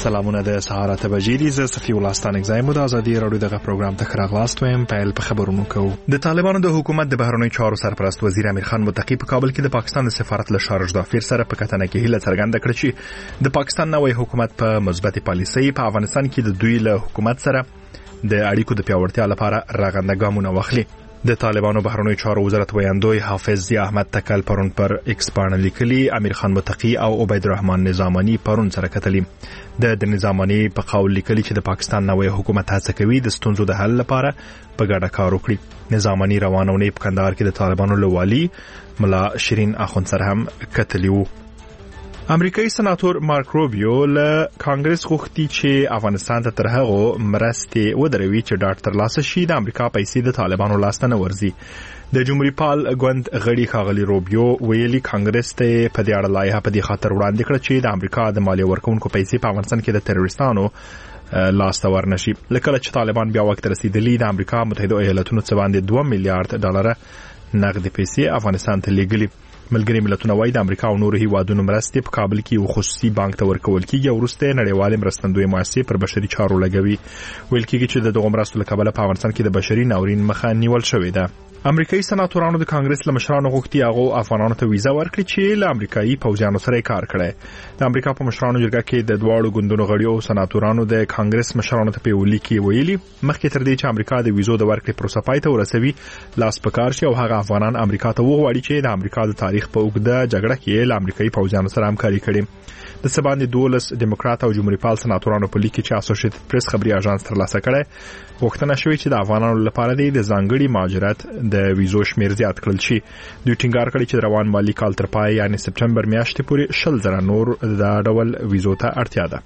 سلامونه د سهار 8 بجې دي. زه صفي الله ستانک زایم د ازادي رادیو دغه پروګرام ته راغلاست ویم. پیل په خبرونو کوو. د طالبانو د حکومت د بهرنیو چارو سرپرست وزیر امیر خان متقی په کابل کې د پاکستان د سفارت له شارج دافیر سره په کتنه کې هیله څرګنده کړې چې د پاکستان نوې حکومت په مثبت پالیسۍ په افغانستان کې د دوی له حکومت سره د اړیکو د پیاوړتیا لپاره راغنده ګامونه واخلي. د طالبانو بهرنیو چارو وزارت ویاندوی حافظ ضیا احمد تکل پرون پر ایکس باندې لیکلي امیر خان متقی او عبید الرحمن نظامانی پرون سره کتلي. د نظامانی په قول لیکلي چې د پاکستان نوې حکومت هڅه کوي د ستونزو د حل لپاره په ګډه کار وکړي. نظامانی روانونه په کندهار کې د طالبانو لوالي ملا شیرین اخوند سره هم کتلي وو. امریکایي سناتور مارک روبیو له کانګرس غوښتي چې افغانستان ته تر هغه مرستې ودروي چې ډاټ تر لاسه شي د امریکا پیسې د طالبانو لاس ته نه ورځي. د جمهوریت پال ګوند غړي ښاغلي روبیو ویلي کانګرس ته په دې اړه لایحه په دې خاطر وړاندې کړه چې د امریکا د مالیه ورکونکو پیسې په افغانستان کې د تروریستانو لاس ته ورنشي. لکه چې طالبان بیا وخت رسیدلی د امریکا متحده ایالاتونو څخه باندې 2 میلیارډ ډالر نقد پیسې افغانستان ته لیږلي. ملګری ملتونه وايي د امریکا او نورو هیوادونو مرستې په کابل کې یو خصوصي بانک ته ورکول کیږي او وروسته نړیوال مرستندوی مؤسسې پر بشري چارو لګوي. ویل کیږي چې د دغه مرستو له کبله په افغانستان کې د بشري ناورین مخه نیول شوې ده. امریکایي سناتورانو د کانګرس له مشرانو غوښتي هغه افغانانو ته ویزه ورکړي چې له امریکایي پوځیانو سره کار کړي. د امریکا په مشرانو جرګه کې د دواړو ګوندونو غړي او سناتورانو د کانګرس مشرانو ته په ولیکي ویلي مخکې تر دې چې امریکا د ویزو د ورکړې پروسه پای ته ورسوي لاس پکار شي او هغه افغانان امریکا ته وغواړي چې د امریکا د تاریخ په اوږده جګړه کې له امریکایي پوځیانو سره همکاري کړي. د سباندې 12 دیموکرات او جمهوریت پال سناتورانو په لیک کې اسوسییټډ پریس خبري اژانس ترلاسه کړي غوښتنه شوې چې د افغانانو لپاره د ځانګړي مهاجرت د ویزو شمیر زیات کړل شي. دوی ټینګار کړی چې روان مالی کال تر پای یعنی سپټمبر میاشتې پورې 100,000 نور د ډول ویزو ته اړتیا ده.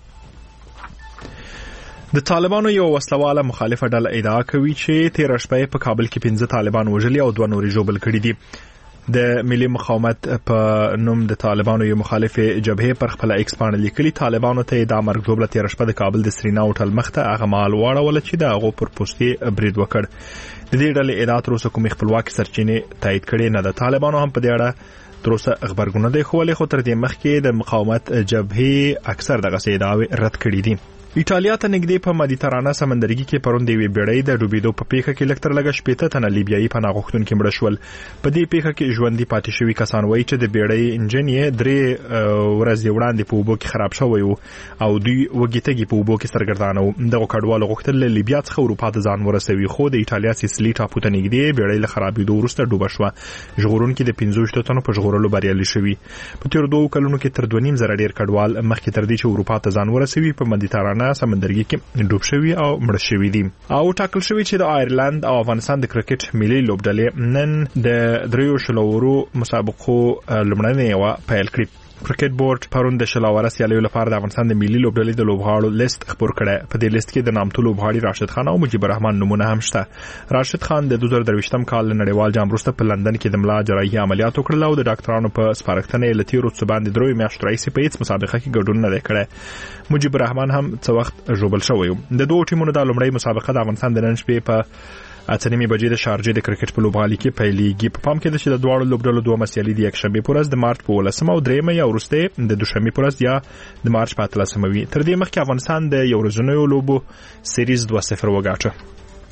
د طالبانو یو وسلواله مخالفه ډله ادعا کوي چې 13 شپې په کابل کې 15 طالبان وژلي او 2 نورې ژوبل کړي دي. د ملي مقاومت په نوم د طالبانو یو مخالف جبهه پر خپل ایکس باندې لیکلي طالبانو ته د امر دوبله 13 شپه د کابل د سرینا هوټل مخته هغه مال واړول چې د هغه پر پوسټي برید وکړ. د دې ډلې ادعا تر اوسه کوم خپلواک سرچینې تایید کړي نه ده. طالبانو هم په دې اړه تر اوسه خبرګون دی خو له خو تر دې مخکې د مقاومت جبهه اکثر دغه ادعاوې رد کړي دي. ایټالیا ته نږدې په مدیترانه سمندرګي کې پرون د وی بیړۍ د ډوبېدو په پیښه کې لکتر لګ شپېته تنه لیبیایي پناه غوښتونکي مړه شول. په دې پیښه کې ژوندۍ پاتې شوي کسان وایي چې د بیړۍ انجن یې 3 ورځې وړاندې په اوبو کې خراب شوی و او دوی وګیتګي په اوبو کې سرګردانه و. دغه کډوالو غوښتل له لیبیا څخه اروپا ته ځان ورسوي خو د ایټالیا سیسلی ټاپو ته نږدې بیړۍ له خرابېدو وروسته ډوبه شوه. ژغورونکي د 15 تنو په ژغورلو بریالي شوي. په تیر 2 کلونو کې تر 2.5 زره ډیر کډوال مخکې تر دې چې اروپا ته ځان ورسوي په مدیترانه سمندرګي کې ډوب شوی او مړ شوی دي. او ټاکل شوی چې د آیرلند او افغانستان د کرکټ ملي لوبډلې نن د دریو شلورو مسابقو لومړنۍ پیل کړې. کرکټ بورډ پرون د شلاوره سیالیو لپاره د افغانستان د ملي لوبډلې د لوبغاړو لیست خبر کړه. په دې لیست کې د نامتو لوبغاړي راشد خان او مجيب الرحمن نمونه هم شته. راشد خان د 2023م کال نړیوال جام وروسته په لندن کې د ملا جراحي عملیات وکړل او د ډاکټرانو په سپارښتنې لتي روڅ باندې 3 میاشتې راځي په هیڅ مسابقه کې ګډون نه کړی. مجيب الرحمن هم څو وخت ژوبل شوی. د دوه ټیمونو د لومړۍ مسابقه د افغانستان د نن شپې په اڅنیمه بجې د شارجې د کرکټ په لوبغالي کې پیلېږي. په پام کې ده چې د دواړو لوبډلو دوه مسیالي د یکشنبه پر ورځ د مارچ په 18 او 3 یا وروسته د دوشنبه پر ورځ یا د مارچ په 13 وي. تر دې مخکې افغانستان د یو ورځنیو لوبو سیریز 2-0 وګاټه.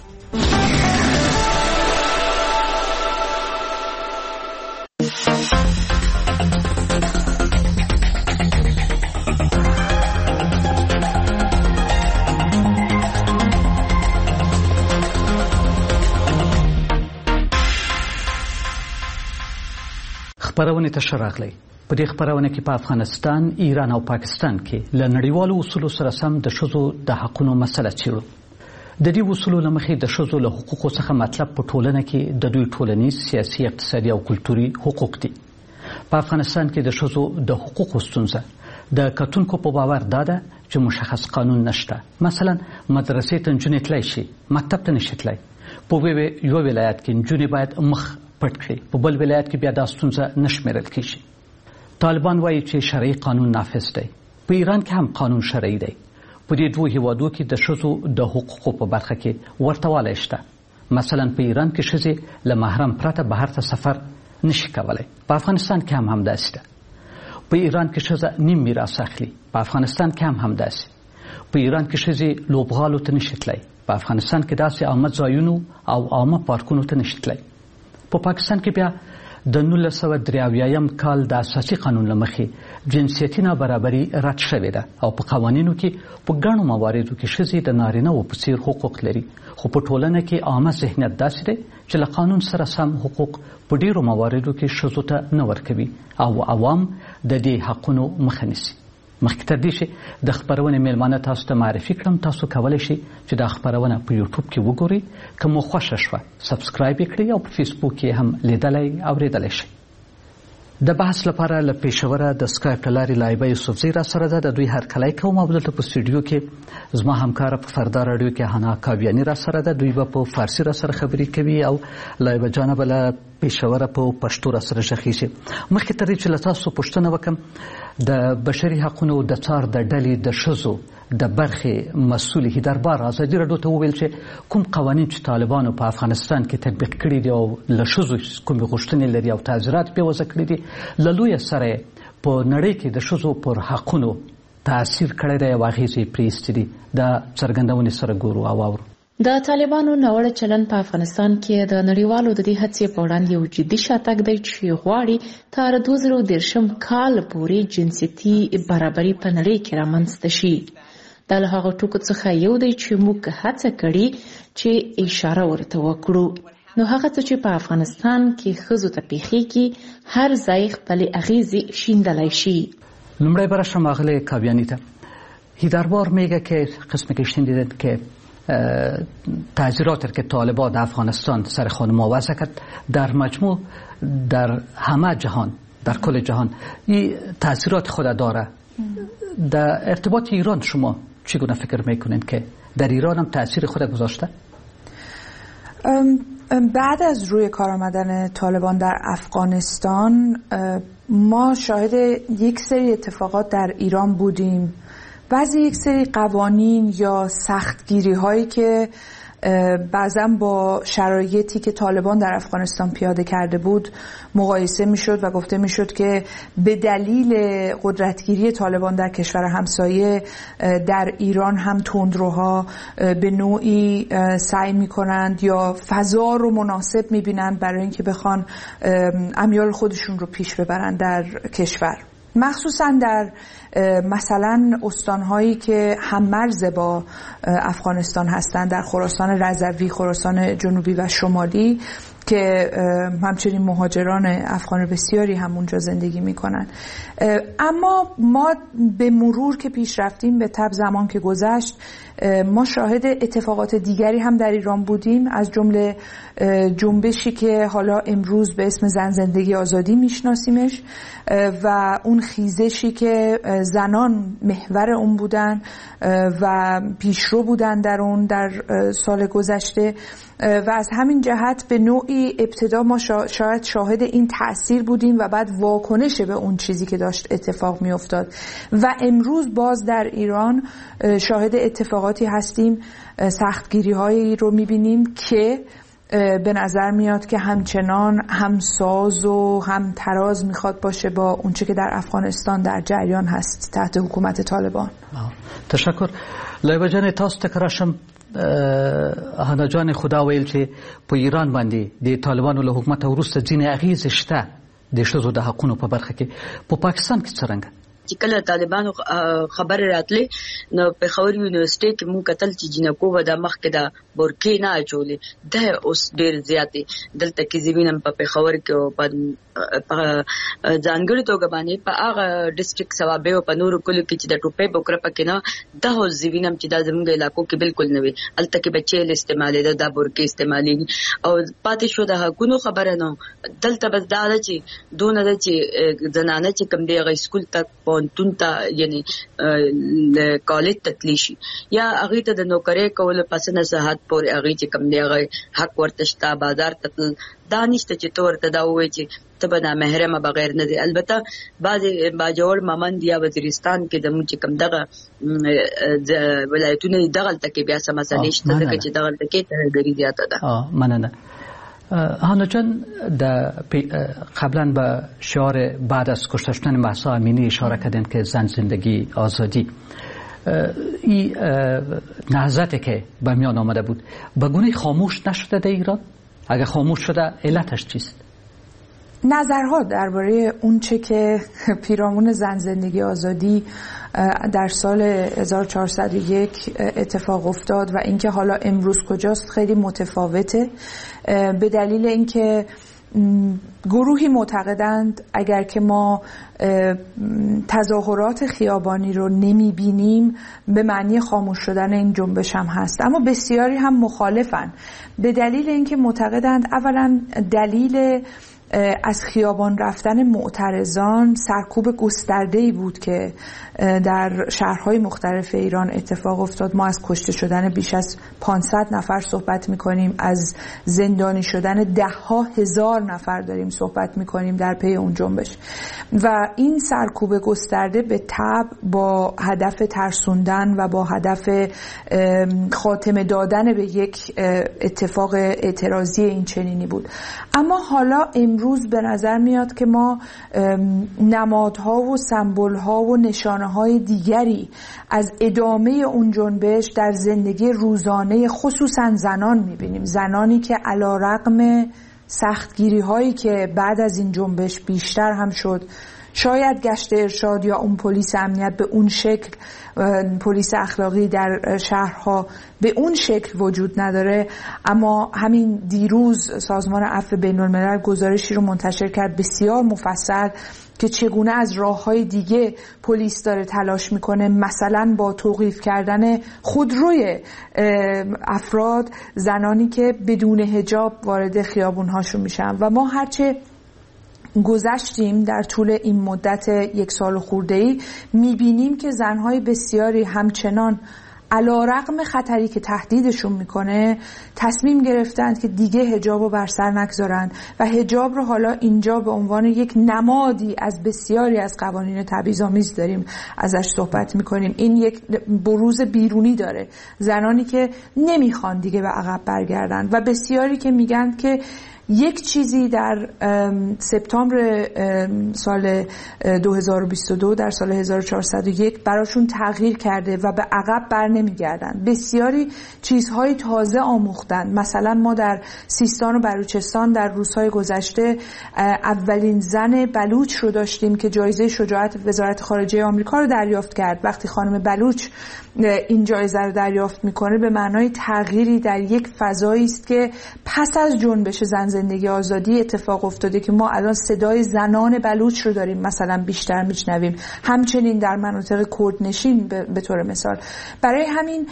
خبرونه ته شراغلی. په دې خبرونه کې په افغانستان، ایران او پاکستان کې له نړیوالو اصولو سره سم د ښځو د حقوقو مسله چیرو. د دې اصولو لمخې د ښځو له حقوقو څخه مطلب په ټولنه کې د دوی ټولنیز، سیاسي، اقتصادي او کلتوري حقوق دي. په افغانستان کې د ښځو د حقوقو ستونزه د کتونکو په باور ده چې مشخص قانون نشته. مثلا مدرسې ته نجونې تللی شي، مکتب ته نشي تللی. په یو ولایت کې نجونې باید مخ پټ کړي، په بل ولایت کې بیا دا ستونزه نشمیرل کیږي. طالبان وایي چې شرعي قانون نافذ دی. په ایران کې هم قانون شرعي دی. په دې دوه هیوادو کې د ښځو د حقوقو په برخه کې ورته والی شته. مثلا په ایران کې ښځې له محرم پرته بهر ته سفر نشي کولی. په افغانستان کې هم همداسې ده. په ایران کې ښځه نیم میراث اخلي. په افغانستان کې هم همداسې. په ایران کې ښځې لوبغالو ته نشي تللی، په افغانستان کې داسې عامه ځایونو او عامه پارکونو ته نشي تللی. په پاکستان کې بیا د 1983 کال د اساسي قانون له مخې جنسیتي نابرابري رد شوې ده او په قوانینو کې په ګڼو مواردو کې ښځې د نارینه‌وو په څیر حقوق لري، خو په ټولنه کې عامه ذهنیت داسې دی چې له قانون سره سم حقوق په ډیرو مواردو کې ښځو ته نه ورکوي او عوام د دې حقونو مخه نیسي. مخکې تر دې چې د خپرونې میلمانه تاسو ته معرفي کړم، تاسو کولی شئ چې دا خپرونه په یوټیوب کې وګورئ. که مو خوښه شوه سبسکرایب یې کړئ او په فیسبوک کې هم لیدلی اوریدلی شئ. د بحث لپاره له پېښوره د سکایپ له لارې لایبه یوسفزۍ را سره ده. د دوی هرکلی کوم او دلته په سټوډیو کې زما همکاره په فردا راډیو کې حنا کاویاني را سره ده. دوی به په فارسي را سره خبرې کوي او لایبه جانه به له پېښوره په پښتو را سره غږیږي. مخکې تر دې چې له تاسو پوښتنه وکړم، د بشري حقونو د څار د ډلې د ښځو د برخې مسؤل هیدربار ازادي راډیو ته وویل چې کوم قوانین چې طالبانو په افغانستان کې تطبیق کړي دي او له ښځو کومې غوښتنې لري او تعزیرات پرې وضع کړي دي، له لویه سره په نړۍ کې د ښځو پر حقونو تاثیر کړی دی او اغېزې یې پرې ایستې دي. د څرګندونې سره ګورو او اورو. د طالبانو ناوړه چلند په افغانستان کې د نړیوالو د دې هڅې په وړاندې یو جدي شاتګ دی چې غواړي تر 2013 کال پورې جنسیتي برابري په نړۍ کې رامنځته شي. دا له هغه ټکو څخه یو دی چې موږ هڅه کړې چې اشاره ورته وکړو. نو هغه څه چې په افغانستان کې ښځو ته پیښیږي هر ځای خپلې اغیزې شیندلی شي. لومړی به راشم آقای کاویانی ته. هیدربار میگه که قسمی که شنیدید که تعزیراتی که طالبان در افغانستان سر خانم‌ها وضع کرد در مجموع در همه جهان، در کل جهان این تاثیرات خود داره. در ارتباط ایران شما چگونه فکر میکنید که در ایران هم تاثیر خود گذاشته؟ بعد از روی کار آمدن طالبان در افغانستان ما شاهد یک سری اتفاقات در ایران بودیم. بعضی یک سری قوانین یا سختگیری هایی که بعضا با شرایطی که طالبان در افغانستان پیاده کرده بود مقایسه میشد و گفته میشد که به دلیل قدرتگیری طالبان در کشور همسایه در ایران هم تندروها به نوعی سعی میکنند یا فضا رو مناسب میبینند برای اینکه بخوان امیال خودشون رو پیش ببرند در کشور، مخصوصا در مثلا استانهایی که هممرز با افغانستان هستند، در خراسان رضوی، خراسان جنوبی و شمالی که همچنین مهاجران افغان بسیاری هم اونجا زندگی میکنن. اما ما به مرور که پیش رفتیم، به تبع زمان که گذشت، ما شاهد اتفاقات دیگری هم در ایران بودیم، از جمله جنبشی که حالا امروز به اسم زن زندگی آزادی میشناسیمش و اون خیزشی که زنان محور اون بودن و پیشرو بودن در اون در سال گذشته و از همین جهت به نوعی ابتدا ما شاید شاهد این تأثیر بودیم و بعد واکنش به اون چیزی که داشت اتفاق می افتاد و امروز باز در ایران شاهد اتفاقاتی هستیم، سختگیری هایی رو می بینیم که به نظر میاد که همچنان همساز و هم تراز میخواد باشه با اونچه که در افغانستان در جریان هست تحت حکومت طالبان. تشکر. لایبه جان تاسو ته کراشم هانا جان خدا ویل چې په ایران باندې د طالبانو له حکومت وروسته ځینې اغیزې شته د ښځو د حقونو په برخه کې. په پاکستان کې څرنګه چې کله طالبانو خبر راتلې نو په خور یونیورسيټي کې مونږ کتل چې جنکو و د مخ کې د بورکې نه اچولې ده اوس ډېر زیاتې دلته کې زمينم په خور کې او په ځانګړي توګه باندې په هغه ډیسټریکټ ثوابه او په نورو کلو کې چې د ټوپې بوکره پکې نه د زمينم چې د زموږ علاقو کې بالکل نه وي، الته کې بچي له استعمالې د بورکې استعمالي او پاتې شو د حقونو خبره نه دلته بس دا چې دونه د چې زنانه چې کم دی غي سکول تک پونتون ته یعنی کالج تتلی شي یا هغه ته د نوکرۍ کول پس نه صحت پورې هغه چې کم دی هغه حق ورته شته بازار تتل دانشته چې تور ته دا وایي چې تبه نه محرمه بغیر نه دی. البته بعضی باجوړ ممند یا وزیرستان کې د موږ کم دغه ولایتونه دغه تک بیا سم مسلې شته چې دغه تک ترګری زیاته ده. مننه. هانا جان قبلا به شعار بعد از کشته شدن مهسا امینی اشاره کردن که زن زندگی آزادی. این نهضتی که به میان آمده بود به گونه خاموش نشده در ایران؟ اگر خاموش شده علتش چیست؟ نظرها درباره اون چه که پیرامون زن زندگی آزادی در سال 1401 اتفاق افتاد و اینکه حالا امروز کجاست خیلی متفاوته، به دلیل اینکه گروهی معتقدند اگر که ما تظاهرات خیابانی رو نمیبینیم به معنی خاموش شدن این جنبش هم هست، اما بسیاری هم مخالفن به دلیل اینکه معتقدند اولا دلیل از خیابان رفتن معترضان سرکوب گسترده‌ای بود که در شهرهای مختلف ایران اتفاق افتاد. ما از کشته شدن بیش از 500 نفر صحبت می‌کنیم، از زندانی شدن ده‌ها هزار نفر داریم صحبت می‌کنیم در پی اون جنبش و این سرکوب گسترده به تبع با هدف ترسوندن و با هدف خاتمه دادن به یک اتفاق اعتراضی این چنینی بود. اما حالا امروز به نظر میاد که ما نمادها و سمبولها و نشانه‌های دیگری از ادامه اون جنبش در زندگی روزانه خصوصا زنان میبینیم، زنانی که علیرغم سختگیری‌هایی که بعد از این جنبش بیشتر هم شد، شاید گشت ارشاد یا اون پلیس امنیت به اون شکل، پلیس اخلاقی در شهرها به اون شکل وجود نداره، اما همین دیروز سازمان عفو بین‌الملل گزارشی رو منتشر کرد بسیار مفصل که چگونه از راه‌های دیگه پلیس داره تلاش میکنه، مثلا با توقیف کردن خودروی افراد، زنانی که بدون حجاب وارد خیابون‌هاشون میشن. و ما هرچه گذشتیم در طول این مدت 1 سال خورده‌ای میبینیم که زنهای بسیاری همچنان علیرغم خطری که تهدیدشون میکنه تصمیم گرفتند که دیگه حجاب رو بر سر نگذارن و حجاب رو حالا اینجا به عنوان یک نمادی از بسیاری از قوانین تبعیض‌آمیز داریم ازش صحبت میکنیم. این یک بروز بیرونی داره، زنانی که نمیخوان دیگه به عقب برگردن و بسیاری که میگن که یک چیزی در سپتامبر سال 2022 در سال 1401 براشون تغییر کرده و به عقب بر نمیگردن. بسیاری چیزهای تازه آموختن. مثلا ما در سیستان و بلوچستان در روزهای گذشته اولین زن بلوچ رو داشتیم که جایزه شجاعت وزارت خارجه آمریکا رو دریافت کرد. وقتی خانم بلوچ این جایزه رو دریافت میکنه به معنای تغییری در یک فضایی است که پس از جنبش زن زندگی آزادی اتفاق افتاده که ما الان صدای زنان بلوچ رو داریم مثلا بیشتر میشنویم، همچنین در مناطق کردنشین به طور مثال. برای همین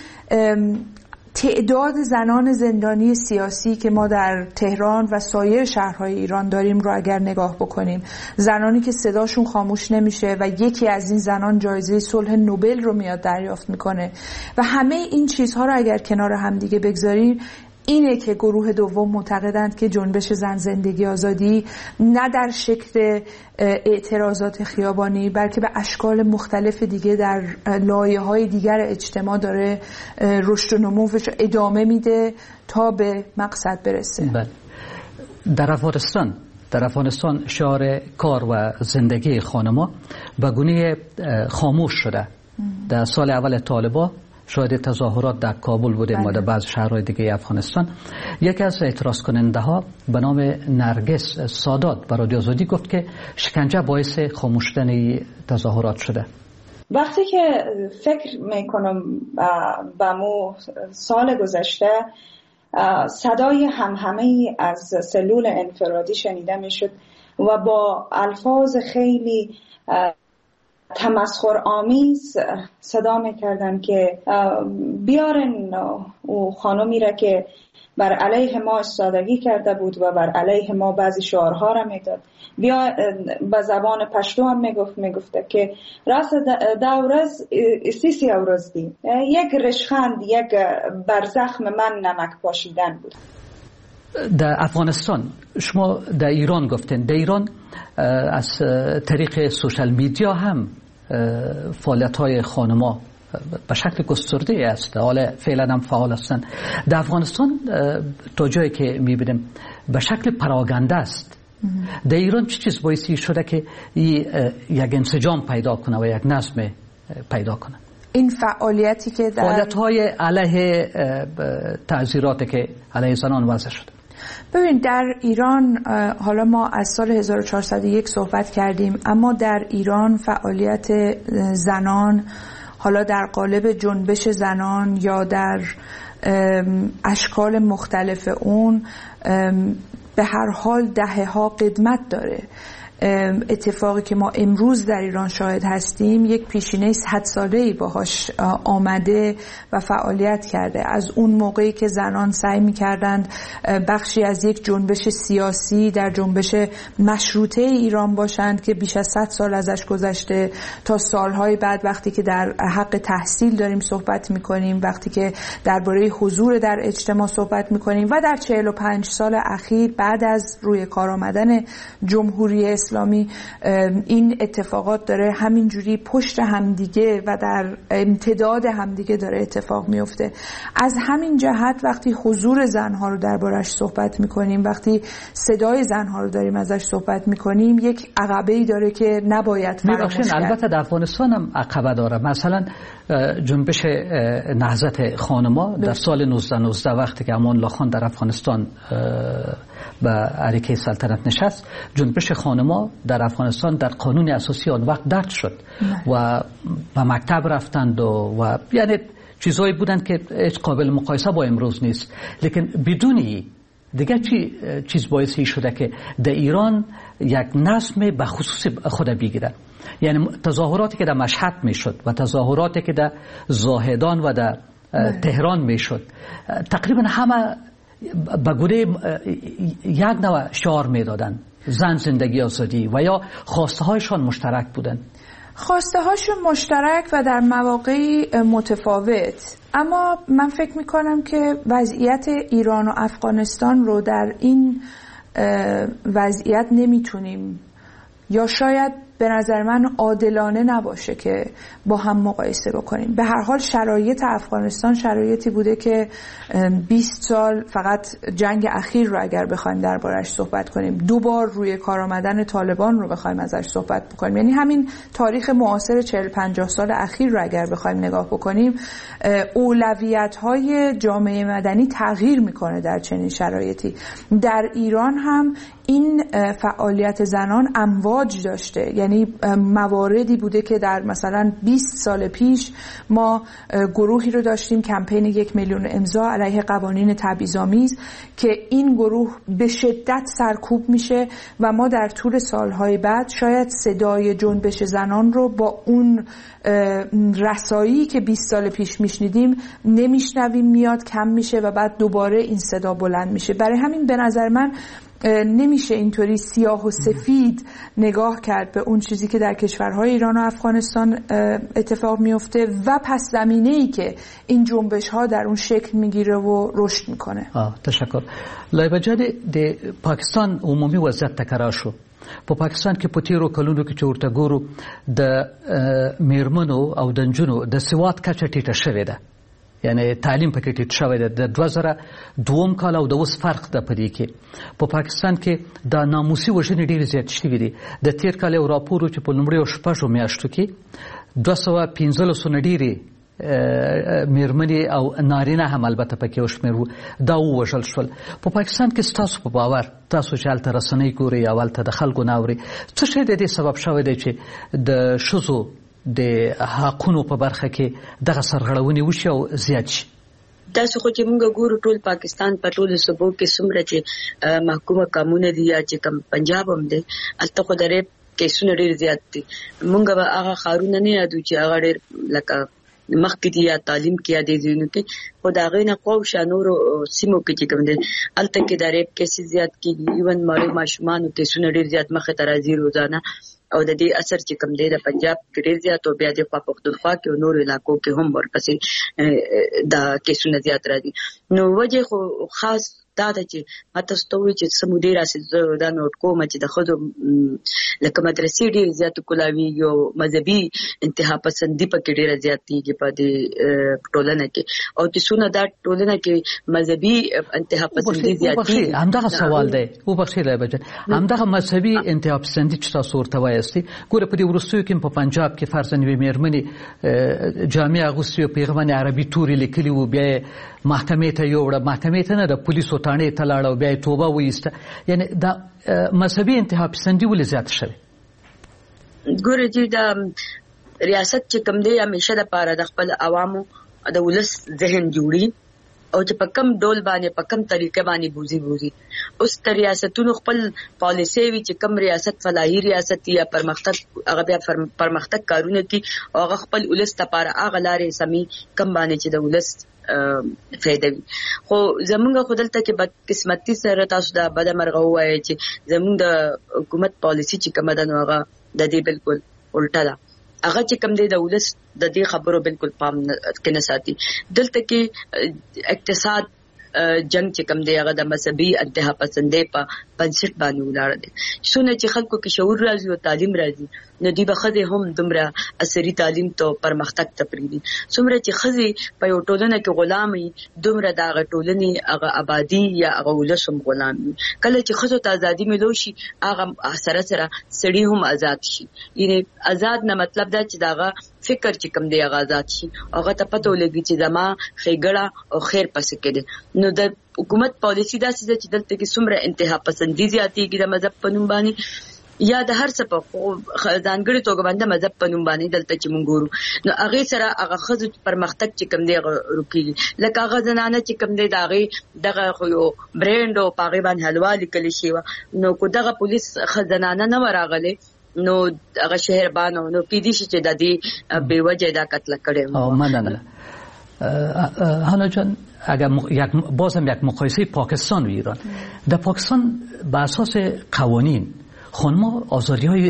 تعداد زنان زندانی سیاسی که ما در تهران و سایر شهرهای ایران داریم رو اگر نگاه بکنیم، زنانی که صداشون خاموش نمیشه و یکی از این زنان جایزه صلح نوبل رو میاد دریافت میکنه و همه این چیزها رو اگر کنار هم دیگه بگذاریم، اینه که گروه دوم معتقدند که جنبش زن زندگی آزادی نه در شکل اعتراضات خیابانی بلکه به اشکال مختلف دیگه در لایه‌های دیگر اجتماع داره رشد و نموش ادامه میده تا به مقصد برسه. بله. در افغانستان شعار کار و زندگی خانما به گونه خاموش شده. در سال اول طالبان شاید تظاهرات در کابل بودیم و در بعض شهرهای دیگه افغانستان. یکی از اعتراض کننده ها به نام نرگس سادات به رادیو آزادی گفت که شکنجه باعث خاموش شدن تظاهرات شده. وقتی که فکر میکنم به مو سال گذشته صدای همهمه از سلول انفرادی شنیده میشد و با الفاظ خیلی تمسخر آمیز صدا میکردن که بیارن او خانمی را که بر علیه ما استادگی کرده بود و بر علیه ما بعضی شعارها را میداد، بیا به زبان پشتو هم میگفته که راست دورز سیسی اورز دی، یک رشخند، یک بر زخم من نمک پاشیدن بود. در افغانستان شما در ایران گفتین، در ایران از طریق سوشال میدیا هم فعالیت‌های خانم‌ها به شکل گسترده است، حالا فعلا هم فعال هستند. در افغانستان تا جایی که می‌بینیم به شکل پراگنده است. در ایران چه چیز باعثی شده که یک انسجام پیدا کنه و یک نظم پیدا کنه؟ این فعالیتی که در فعالیت‌های علیه تعزیراتی که علیه زنان وضع شده. ببین در ایران، حالا ما از سال 1401 صحبت کردیم، اما در ایران فعالیت زنان، حالا در قالب جنبش زنان یا در اشکال مختلف اون، به هر حال دهه‌ها قدمت داره. اتفاقی که ما امروز در ایران شاهد هستیم یک پیشینه 100 ساله‌ای باهاش آمده و فعالیت کرده. از اون موقعی که زنان سعی می‌کردند بخشی از یک جنبش سیاسی در جنبش مشروطه ایران باشند که بیش از 100 سال ازش گذشته، تا سالهای بعد وقتی که در حق تحصیل داریم صحبت می‌کنیم، وقتی که درباره حضور در اجتماع صحبت می‌کنیم و در 45 سال اخیر بعد از روی کار آمدن جمهوری اسلامی این اتفاقات داره همینجوری پشت همدیگه و در امتداد همدیگه داره اتفاق میفته. از همین جهت وقتی حضور زنها رو دربارش صحبت میکنیم، وقتی صدای زنها رو داریم ازش صحبت میکنیم، یک عقبه‌ای داره که نباید فراموش کرد. البته در افغانستان هم عقبه داره. مثلا جنبش نهضت خانما در سال 1919 وقتی که امان الله خان در افغانستان به عریکه سلطنت نشست، جنبش خانما در افغانستان در قانون اساسی آن وقت درج شد و به مکتب رفتند و یعنی چیزایی بودند که هیچ قابل مقایسه با امروز نیست. لیکن بدونی دیگه چیز باعثی شده که در ایران یک نظم به خصوص خود بگیره. یعنی تظاهراتی که در مشهد میشد و تظاهراتی که در زاهدان و در تهران میشد، تقریبا همه به گونه یک نوع شعار میدادن، زن زندگی آزادی، و یا خواسته هایشان مشترک بودن. خواسته هاشون مشترک و در مواقعی متفاوت، اما من فکر میکنم که وضعیت ایران و افغانستان رو در این وضعیت نمیتونیم، یا شاید به نظر من عادلانه نباشه که با هم مقایسه بکنیم. به هر حال شرایط افغانستان شرایطی بوده که 20 سال فقط جنگ اخیر رو اگر بخوایم دربارش صحبت کنیم، 2 بار روی کار آمدن طالبان رو بخوایم ازش صحبت بکنیم، یعنی همین تاریخ معاصر 40-50 سال اخیر رو اگر بخوایم نگاه بکنیم، اولویت‌های جامعه مدنی تغییر میکنه در چنین شرایطی. در ایران هم این فعالیت زنان امواج داشته، یعنی مواردی بوده که در مثلا 20 سال پیش ما گروهی رو داشتیم، کمپین 1 میلیون امضا علیه قوانین تبعیض‌آمیز، که این گروه به شدت سرکوب میشه و ما در طول سالهای بعد شاید صدای جنبش زنان رو با اون رسایی که 20 سال پیش میشنیدیم نمیشنویم، میاد کم میشه و بعد دوباره این صدا بلند میشه. برای همین به نظر من نمیشه اینطوری سیاه و سفید نگاه کرد به اون چیزی که در کشورهای ایران و افغانستان اتفاق میفته و پس زمینه‌ای که این جنبش ها در اون شکل میگیره و رشد میکنه. تشکر. لایبه جان د پاکستان عمومی وضعیت تکرار شو. په پاکستان کې په تیرو کلونو کې چې ورته ګورو د میرمنو او د نجونو د سواد کچه ټیټه شوې ده، یعنی تعلیم پکې ټیټ شوی دی. د 2002 کال او د اوس فرق ده په دې کې. په پاکستان کې د ناموسي وژنې ډېرې زیات شوي دي. د تیر کال یو راپور چې په لومړیو 6 میاشتو کې 215 نه ډېرې میرمنې او نارینه هم البته پکې وشمېر وو دا ووژل شول. په پاکستان کې ستاسو په باور، تاسو چې هلته رسنۍ ګورئ او هلته د خلکو نه اورئ، څه شی د دې سبب شوی دی چې د ښځو د حقونو په برخه کې دغه سرغړونې وشي او زیات شي؟ تاسو خو چې موږ ګورو ټول پاکستان په ټولو صوبو کې څومره چې محکومه قانون دي یا چې کم پنجاب هم دی، هلته خو د ریپ کیسونه ډېر زیات دي. موږ به هغه ښارونه نه یادو چې هغه ډېر لکه مخکې دي یا تعلیم کې یا دې ځایونو کې، خو د هغې نه قوشه نورو سیمو کې چې کوم دی هلته کې د ریپ کیسې زیات کېږي. ایون ماشومانو کیسونه ډېر زیات مخې ته راځي روزانه، او د دې اثر چې کوم دی د پنجاب کې ډېر زیات او بیا د خوا پښتونخوا کې او نورو علاقو کې هم ورپسې دا کیسونه زیات راځي. نو وجه خو خاص دا چې ماته ستوي چې سمودي راسي دا نوٹ کوم چې د خود لکه مدرسې ډېر زیات کولاوي یو مذهبي انتها پسندي پکې ډېر زیاتېږي په دې ټولنه کې او چې څونه دا ټولنه کې مذهبي انتها پسندي زیاتېږي. همدغه سوال دی او بخښي راځي همدغه مذهبي انتها پسندي چې تاسو ورته وایستي ګوره په دې ورستیو کې په پنجاب کې فرض نیوي مېرمنې جامع اغوستي او پیغام عربي توري لیکلي وو بیا محکمې ته یوړه محکمې ته نه د پولیسو تاڼې ته لاړه او بیا توبه وایسته یعنی دا مذهبي انتها پسندي ولې زیات شوی؟ ګوره چې دا ریاست چې کوم دی همیشه د پاره د خپل عوامو د ولس ذهن جوړي او چې په کم ډول باندې په کم طریقې باندې بوزي اوس تر ریاستونو خپل پالیسي وی چې کم ریاست فلاحي ریاست یا پرمختګ هغه بیا پرمختګ کارونه کی او هغه خپل ولس لپاره هغه لارې سمي کم باندې چې د ولس فائدہ وي. خو زمونږ خودلته کې بد قسمتي سره تاسو دا بد مرغه وایي چې زمونږ د حکومت پالیسي چې کومه ده نو هغه د دې بالکل الټا ده. هغه چې کوم دی د ولس د دې خبرو بالکل پام کې نه ساتي. دلته کې اقتصاد جنگ چې کوم دی هغه د مذهبي انتها پسندۍ په بنسټ باندې ولاړ دی. څونه چې خلکو کې شعور راځي او تعلیم راځي نو دی به خزه هم دومره عصري تعلیم ته پرمختګ ته پریدي. څومره چې خزه په یو ټولنه کې غلامي دومره دا ټولنې هغه آبادی یا هغه ولسم غلامي. کله چې خزه ته ازادي ملو شي هغه سره سره سړي هم آزاد شي. یعنی آزاد نه مطلب دا چې داغه فکر چې کوم دی هغه آزاد شي هغه ته پته ولګي چې زما خېګړه او خیر پسې کېده. نو د حکومت پالیسی دا چې دلته کې څومره انتها پسندي زیاتېږي د مذهب په نوم باندې یا د هر څه په ځانګړي توګه باندې مذهب په نوم باندې دلته چې مونږ ګورو نو هغه سره هغه خزو پرمختګ چې کوم دی رکیږي. لکه هغه زنانه چې کوم دی دغه خو یو برند او پاغي باندې حلوا لیکل شي نو کو دغه پولیس خزانه نه وراغله نو هغه شهربان نو پیدي شي چې د دې به وجه دا قتل کړي. او مننه هانا جان اگر بازم یک مقایسه پاکستان و ایران در پاکستان به اساس قوانین خانم‌ها آزادی‌های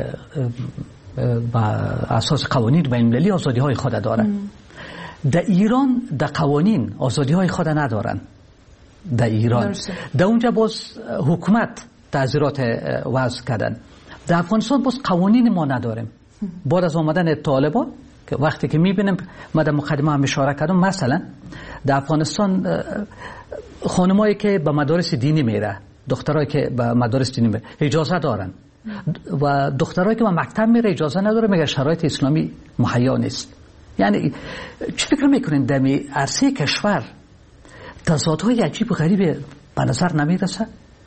با اساس قوانین بین‌المللی آزادی‌های خود دارند. در ایران در قوانین آزادی‌های خود ندارند. در ایران در اونجا باز حکومت تعزیرات وضع کردن. در افغانستان باز قوانین ما نداریم. بعد از آمدن طالبان که وقتی که می‌بینیم ما در مقدمه هم اشاره کردم مثلا در افغانستان خانمایی که به مدارس دینی میره دخترایی که به مدارس دینی میره اجازه دارن و دخترایی که به مکتب میره اجازه نداره مگر شرایط اسلامی مهیا نیست. یعنی چی فکر میکنین در عرصه کشور تضادهای عجیب و غریب به نظر نمیرسه؟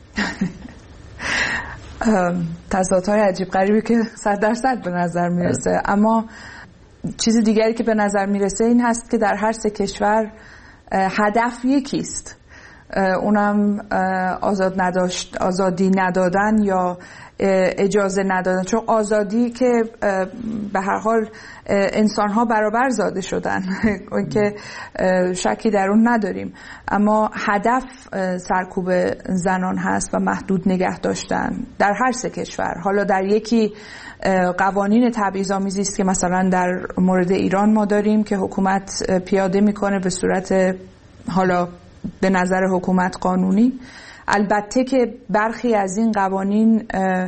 تضادهای عجیب غریبی که 100% به نظر میرسه اما چیز دیگری که به نظر میرسه این هست که در هر سه کشور هدف یکیست اونم آزادی ندادن یا اجازه ندادن چون آزادی که به هر حال انسان‌ها برابر زاده شدن که شکی در اون نداریم اما هدف سرکوب زنان هست و محدود نگه داشتن در هر سه کشور. حالا در یکی قوانین تبعیض‌آمیزی است که مثلا در مورد ایران ما داریم که حکومت پیاده میکنه به صورت حالا به نظر حکومت قانونی. البته که برخی از این قوانین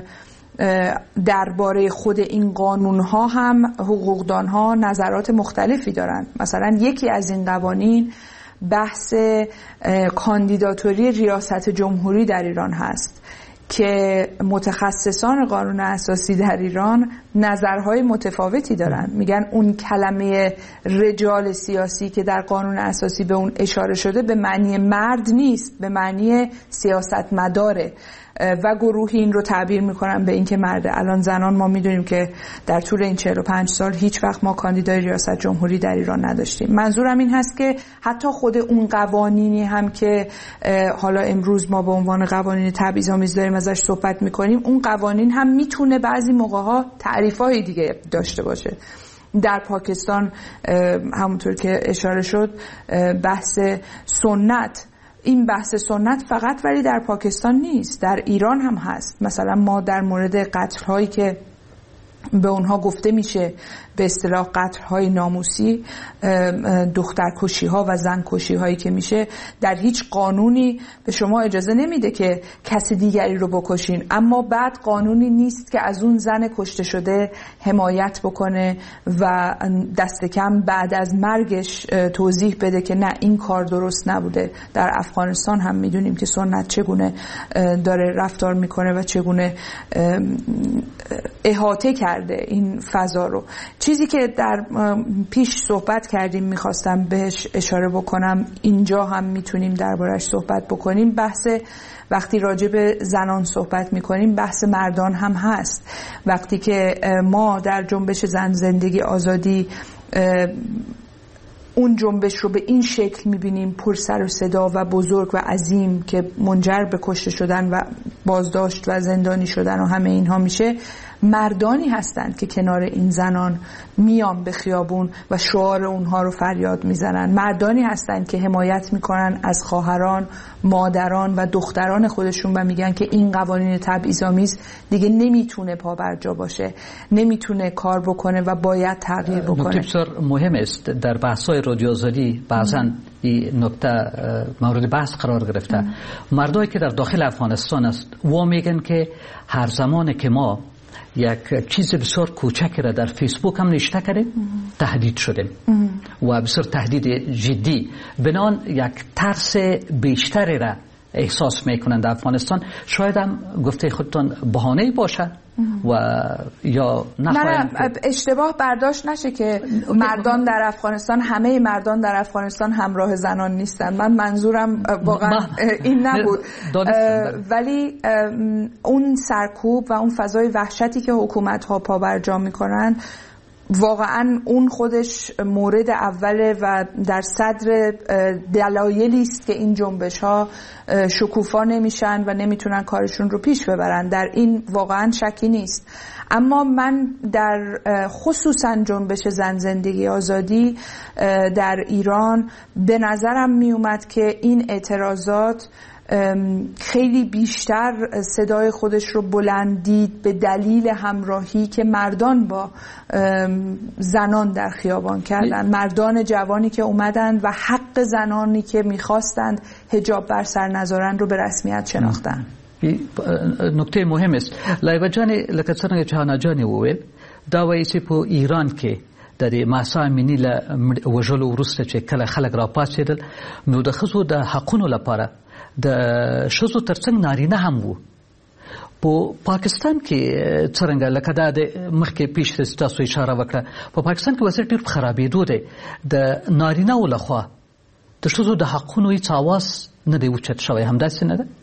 درباره خود این قانون‌ها هم حقوقدان‌ها نظرات مختلفی دارند. مثلا یکی از این قوانین بحث کاندیداتوری ریاست جمهوری در ایران هست که متخصصان قانون اساسی در ایران نظرهای متفاوتی دارن. میگن اون کلمه رجال سیاسی که در قانون اساسی به اون اشاره شده به معنی مرد نیست، به معنی سیاستمداره و گروهی این رو تعبیر میکنن به این که مرده. الان زنان ما میدونیم که در طول این 45 سال هیچ وقت ما کاندیدای ریاست جمهوری در ایران نداشتیم. منظورم این هست که حتی خود اون قوانینی هم که حالا امروز ما به عنوان قوانین تبعیض‌آمیز داریم ازش صحبت میکنیم اون قوانین هم میتونه بعضی موقع‌ها تعریف‌های دیگه داشته باشه. در پاکستان همونطور که اشاره شد بحث سنت، این بحث سنت فقط ولی در پاکستان نیست، در ایران هم هست. مثلا ما در مورد قتل هایی که به اونها گفته میشه به اصطلاح قتل‌های ناموسی، دخترکشی‌ها و زنکشی‌هایی که میشه، در هیچ قانونی به شما اجازه نمیده که کسی دیگری رو بکشین، اما بعد قانونی نیست که از اون زن کشته شده حمایت بکنه و دست کم بعد از مرگش توضیح بده که نه این کار درست نبوده. در افغانستان هم میدونیم که سنت چگونه داره رفتار میکنه و چگونه احاطه کرده این فضا رو. چیزی که در پیش صحبت کردیم میخواستم بهش اشاره بکنم، اینجا هم میتونیم دربارش صحبت بکنیم، بحث وقتی راجع به زنان صحبت میکنیم بحث مردان هم هست. وقتی که ما در جنبش زن زندگی آزادی اون جنبش رو به این شکل میبینیم، پر سر و صدا و بزرگ و عظیم که منجر به کشته شدن و بازداشت و زندانی شدن و همه اینها میشه، مردانی هستند که کنار این زنان میان به خیابون و شعار اونها رو فریاد میزنن. مردانی هستند که حمایت میکنن از خواهران، مادران و دختران خودشون و میگن که این قوانین تبعیض‌آمیز دیگه نمیتونه پابرجا باشه، نمیتونه کار بکنه و باید تغییر بکنه. نکته بسیار مهم است در بحث‌های رادیو آزادی بعضاً این نکته مورد بحث قرار گرفته. مردایی که در داخل افغانستان است و میگن که هر زمانی که ما یک چیز بسیار کوچکی را در فیسبوک هم نشته کردیم تهدید شدیم و بسیار تهدید جدی، بنان یک ترس بیشتری را احساس میکنند در افغانستان. شاید هم گفته خودتان بهانه باشه و یا نه اشتباه برداشت نشه که مردان در افغانستان، همه مردان در افغانستان همراه زنان نیستن. من منظورم واقعا این نبود، ولی اون سرکوب و اون فضای وحشتی که حکومت ها پابرجا میکنن واقعا اون خودش مورد اوله و در صدر دلایلی است که این جنبش ها شکوفا نمیشن و نمیتونن کارشون رو پیش ببرن. در این واقعا شکی نیست. اما من در خصوصا جنبش زن زندگی آزادی در ایران به نظرم می اومد که این اعتراضات خیلی بیشتر صدای خودش رو بلندید به دلیل همراهی که مردان با زنان در خیابان کردن، مردان جوانی که اومدن و حق زنانی که میخواستند حجاب بر سر نذارن رو به رسمیت شناختن. نکته مهم است. لایبه جانی لکه څنګه چې هانا جانی وویل دا وایي چې په ایران کې د ماسا امینی له وژلو وروسته چې کله خلک راپاڅېدل نو د ښځو د حقونو لپاره د ښځو ترڅنګ نارینه هم وو. په پاکستان کې څرنګه لکه دا د مخکې پیش تاسو اشاره وکړه، په پاکستان کې وضعیت ډېر په خرابېدو دی. د نارینه‌و لخوا د ښځو د حقونو هېڅ اواز نه دی اوچت شوی، همداسې نه ده؟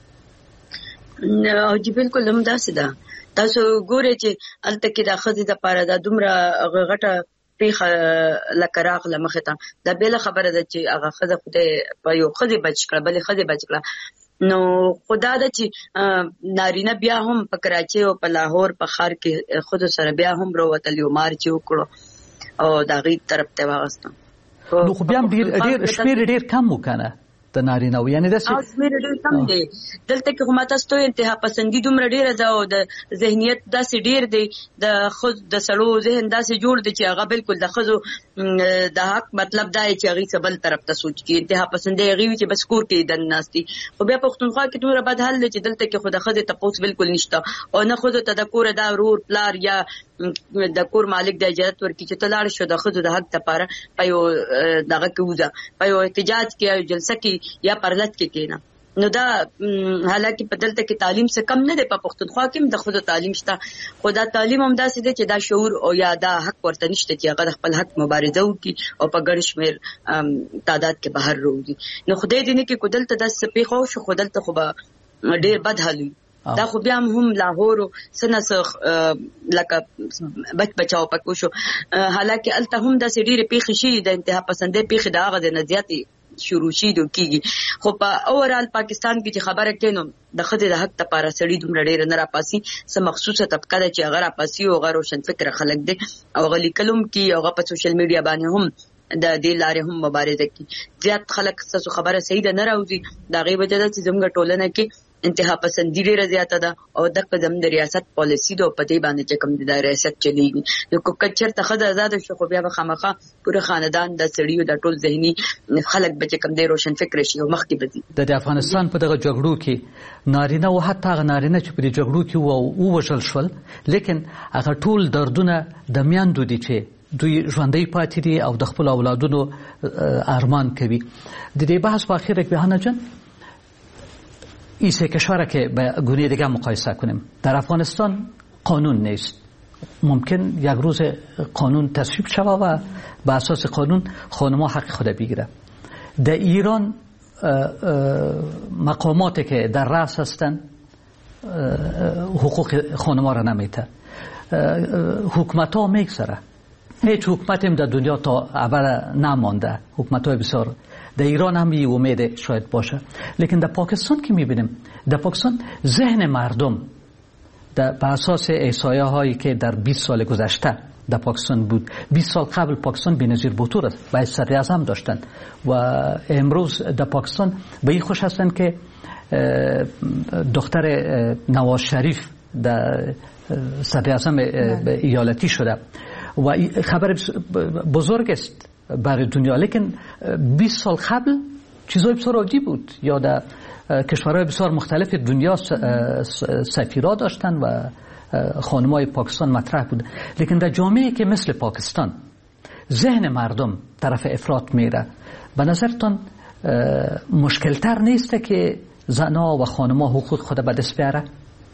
او جی بالکل همداسې ده. تاسو ګورئ چې هلته کې د ښځې دپاره دا دومره غټه پیښه لکه راغله مخې ته، دا بېله خبره ده چې هغه ښځه خدای په یو ښځې بچ کړه، بلې ښځې بچ کړه. نو خو دا ده چې نارینه بیا هم په کراچۍ او په لاهور په ښار کې ښځو سره بیا هم راوتل، یو مارچ یې وکړو او د هغې طرف ته واغستم. نو خو بیا هم ډېر شمېر ډېر کم و که نه د نارینه‌و، یعنې داسې شمېر ډېر کم دی. دلته کې خو ما تاسو ته انتها پسندي دومره ډېره ده او د ذهنیت داسې ډېر دی، د سړو ذهن داسې جوړ دی چې هغه بالکل د ښځو د حق مطلب دا دی چې هغې څه بل طرف ته سوچ کړي. انتها پسندي هغې وي چې بس کور کې دننه ناست دي. خو بیا پښتونخوا کې دومره بد حال دی چې دلته کې خو د ښځې تپوس بالکل نشته او نه ښځو ته د کوره دا ورور پلار یا د کور مالک د اجازت ورکړي چې ته لاړ شو د ښځو د حق دپاره په یو دغه کې وځه، په یو احتجاج کې یا جلسه کې یا پرلط کې کېنه. نو دا حالانکه په دلته کې تعلیم څه کم نه دی، په پښتونخوا کې هم د ښځو تعلیم شته، خو دا تعلیم هم داسې دی چې دا شعور او یا دا حق ورته نشته چې هغه د خپل حق مبارزه وکړي او په ګڼ شمېر تعداد کې بهر راوځي. نو خدای دې نه کړي که دلته داسې پېښه وشو، خو دلته خو به ډېر بد حال وي. دا خو بیا هم لاهور او څه نه څه لکه بچاو پکې وشو، حالانکه هلته هم داسې ډېرې پېښې شوي د انتها پسندۍ پېښې د هغه د نه زیاتې شروع شي کېږي. خو په اورال پاکستان کې چې خبره کوي نو د ښځې د حق لپاره سړي دومره ډېره نه راپاسي، څه مخصوصه طبقه ده چې هغه راپاسي او هغه روشن فکره خلک دی او هغه لیکل هم کوي او هغه په سوشل میډیا باندې هم د دې لارې هم مبارزه کوي. زیات خلک ستاسو خبره صحیح ده نه راوځي، د هغې وجه ده چې زموږ ټولنه کې انتها پسندي ډیره زیاته ده او د قدم د ریاست پالیسی د پدې باندې چې کوم د ریاست چلیږي نو کوکچر ته خد آزاد شو خو بیا به خامخا پوره خاندان د سړیو د ټول ذهني خلک به کوم دی روشن فکر شي او مخکې بدی د افغانستان په دغه جګړو کې نارینه او حتی نارینه چې په دې جګړو کې وو وژل شول لیکن هغه ټول دردونه د میاندو دي چې دوی ژوندۍ پاتې دي او د خپل اولادونو ارمان کوي. د دې بحث په اخر کې بهانه جان این سه کشور که به گونه دیگه مقایسه کنیم در افغانستان قانون نیست ممکن یک روز قانون تصویب شود و به اساس قانون خانم‌ها حق خود بگیره. در ایران مقاماتی که در رأس هستند حقوق خانم‌ها را نمیده حکومت‌ها میگذره هیچ حکومتی هم در دنیا تا اول نمانده حکومت‌های بسیار در ایران هم این امید شاید باشه لیکن در پاکستان که میبینیم در پاکستان ذهن مردم به اساس احصایه هایی که در 20 سال گذشته در پاکستان بود 20 سال قبل پاکستان بی‌نظیر بطور است و صدر اعظم داشتند و امروز در پاکستان به این خوش هستند که دختر نواز شریف در صدر اعظم ایالتی شده و خبر بزرگ است برای دنیا لیکن 20 سال قبل چیزای بسیار عادی بود یا در کشورهای بسیار مختلف دنیا سفیرا داشتن و خانمای پاکستان مطرح بود لیکن در جامعه که مثل پاکستان ذهن مردم طرف افراط میره به نظرتان مشکلتر نیسته که زنها و خانمها حقوق خود به دست بیاره؟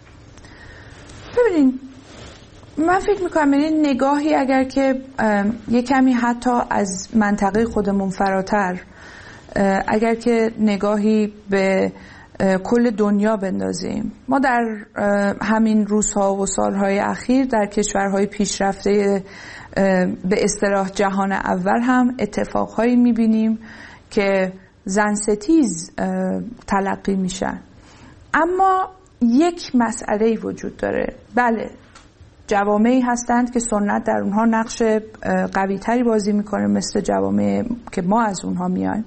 ببینید من فکر میکنم این نگاهی اگر که یک کمی حتی از منطقه خودمون فراتر اگر که نگاهی به کل دنیا بندازیم ما در همین روزها و سالهای اخیر در کشورهای پیشرفته به اصطلاح جهان اول هم اتفاقهایی میبینیم که زن ستیز تلقی میشن اما یک مسئله وجود داره بله جوامعی هستند که سنت در اونها نقش قوی تری بازی میکنه مثل جوامع که ما از اونها میایم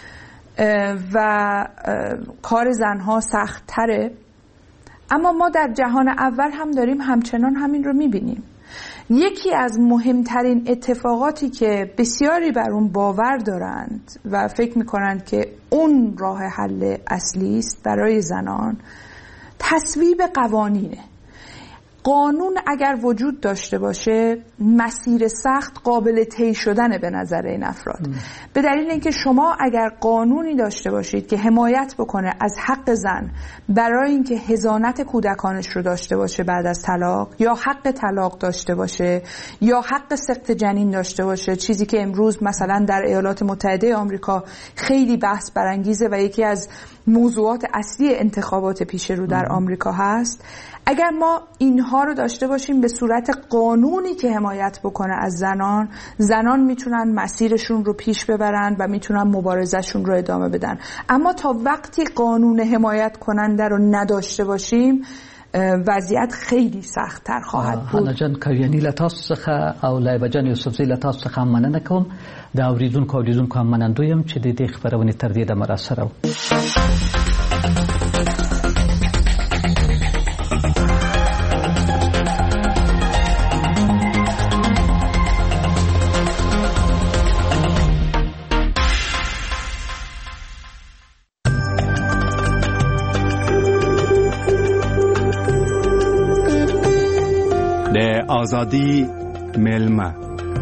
و کار زنها سخت تره اما ما در جهان اول هم داریم همچنان همین رو میبینیم. یکی از مهمترین اتفاقاتی که بسیاری بر اون باور دارند و فکر میکنند که اون راه حل اصلی است برای زنان تصویب قوانینه. قانون اگر وجود داشته باشه مسیر سخت قابل طی شدن به نظر این افراد به دلیل اینکه شما اگر قانونی داشته باشید که حمایت بکنه از حق زن برای اینکه حضانت کودکانش رو داشته باشه بعد از طلاق یا حق طلاق داشته باشه یا حق سقط جنین داشته باشه چیزی که امروز مثلا در ایالات متحده آمریکا خیلی بحث برانگیزه و یکی از موضوعات اصلی انتخابات پیش رو در آمریکا هست اگر ما اینها رو داشته باشیم به صورت قانونی که حمایت بکنه از زنان میتونن مسیرشون رو پیش ببرن و میتونن مبارزهشون رو ادامه بدن اما تا وقتی قانون حمایت کننده رو نداشته باشیم وضعیت خیلی سخت‌تر خواهد بود. حالا جان کویانی لتاس څخه او لایبه جان یوسفزی لتاس څخه مننه کوم دا اوریدونکو هم منندویم چې د دې خبرونې تر دې د مراسره آزادی میلمه.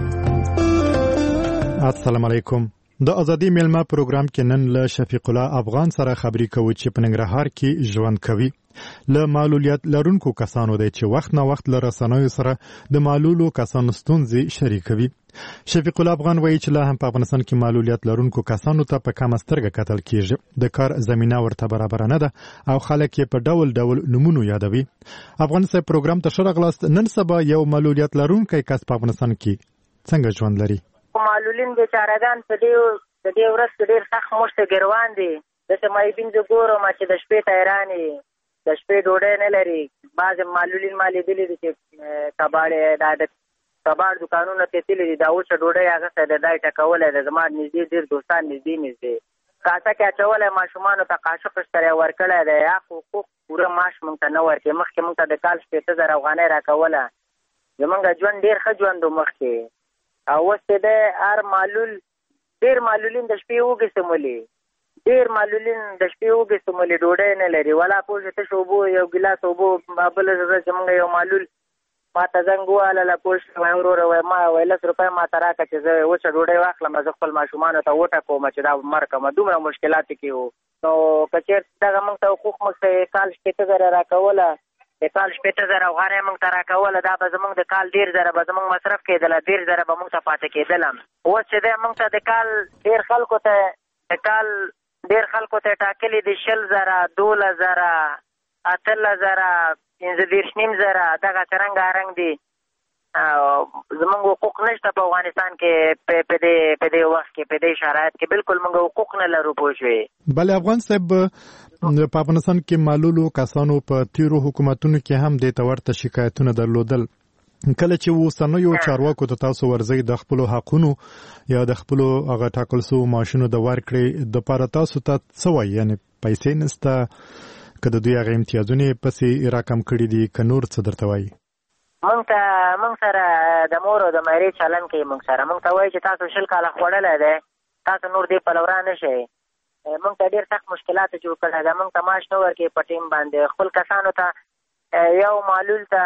السلام علیکم. د ازادي میلمه پروګرام کې نن له شفیق الله افغان سره خبرې کوو چې په ننګرهار کې ژوند کوي. له معلولیت لرونکو کسانو دی چې وخت نه وخت له رسنیو سره د معلولو کسانو ستونزې شریکوي. شفیق الله افغان وایي چې لا هم په افغانستان کې معلولیت لرونکو کسانو ته په کمه سترګه کتل کیږي. د کار زمينه ورته برابر نه ده او خلک یې په ډول ډول نمونه یادوي. افغانستان پروګرام ته شرغلاست نن سبا یو معلولیت لرونکی کس په افغانستان کې څنګه ژوند لري؟ معلولین بیچارهګان په دې ورځ کې ډېر سخت مشته ګروان دي. داسې مایبین زه ګورم چې د شپې تیران دي د شپې ډوډۍ نه لري. بعضې معلولین ما لیدلي دي چې کباړ دوکانونه ته تللي دي دا اوسه ډوډۍ هغه ته د دای ټکولی ده. زما نږدې ډېر دوستان نږدې کاسه کې اچولی ماشومانو ته قاشق اشتری ورکړی دی. حقوق پوره معاش موږ ته نه ورکوي. مخکې موږ ته د کال 15,000 افغانۍ راکوله. زمونږ ژوند ډېر ښه ژوند و مخکې. او اوس چې دی هر معلول ډېر معلولین د شپې وږې سمولي، ډېر معلولین د شپې وږې سمولي، ډوډۍ نه لري. ولا پوه شې تش اوبو یو ګیلاس اوبو بله ورځ زمونږ یو معلول ما ته زنګ ووهله پوه شې وایي وروره وایي ما وایي 10 روپۍ ما ته راکړه چې زه وچه ډوډۍ واخلم زه خپل ماشومانو ته وټکوم چې دا مړ کړم. دومره مشکلاتو کې وو. نو که چېرته دغه موږ ته حقوق موږ ته کال 15,000 راکوله، د کال 15,000 افغانۍ موږ ته راکوله، دا به زموږ د کال 10,000 به زموږ مصرف کېدله، 10,000 به موږ ته پاتې کېدله. اوس چې دی موږ ته د کال ډېر خلکو ته ټاکلي دي 20,000 12,000 18,000 15,000 دغه څرنګه رنګ دي. زمونږ حقوق نشته په افغانستان کې په دې وخت کې په دې شرایط کې بالکل موږ حقوق نه لرو پوه شوې. بله افغان صاحب په افغانستان کې معلولو کسانو په تیرو حکومتونو کې هم دې ته ورته شکایتونه درلودل. کله چې اوسنیو چارواکو ته تاسو ورځئ د خپلو حقونو یا د خپلو هغه ټاکل شوو معاشونو د ورکړې دپاره تاسو ته څه وایي؟ یعنې پیسې نشته که د دوی هغه امتیازونه یې پسې راکم کړي دي که نور څه درته وایي؟ موږ سره د مور او د مېرې چلن کوي. موږ ته وایي چې تاسو 20 کاله خوړلی دی، تاسو نور دې پلورا نه شئ. موږ ته ډېر سخت مشکلات جوړ کړی دی. موږ ته معاش نه ورکوي په ټیم باندې. خپل کسانو ته یو معلول ته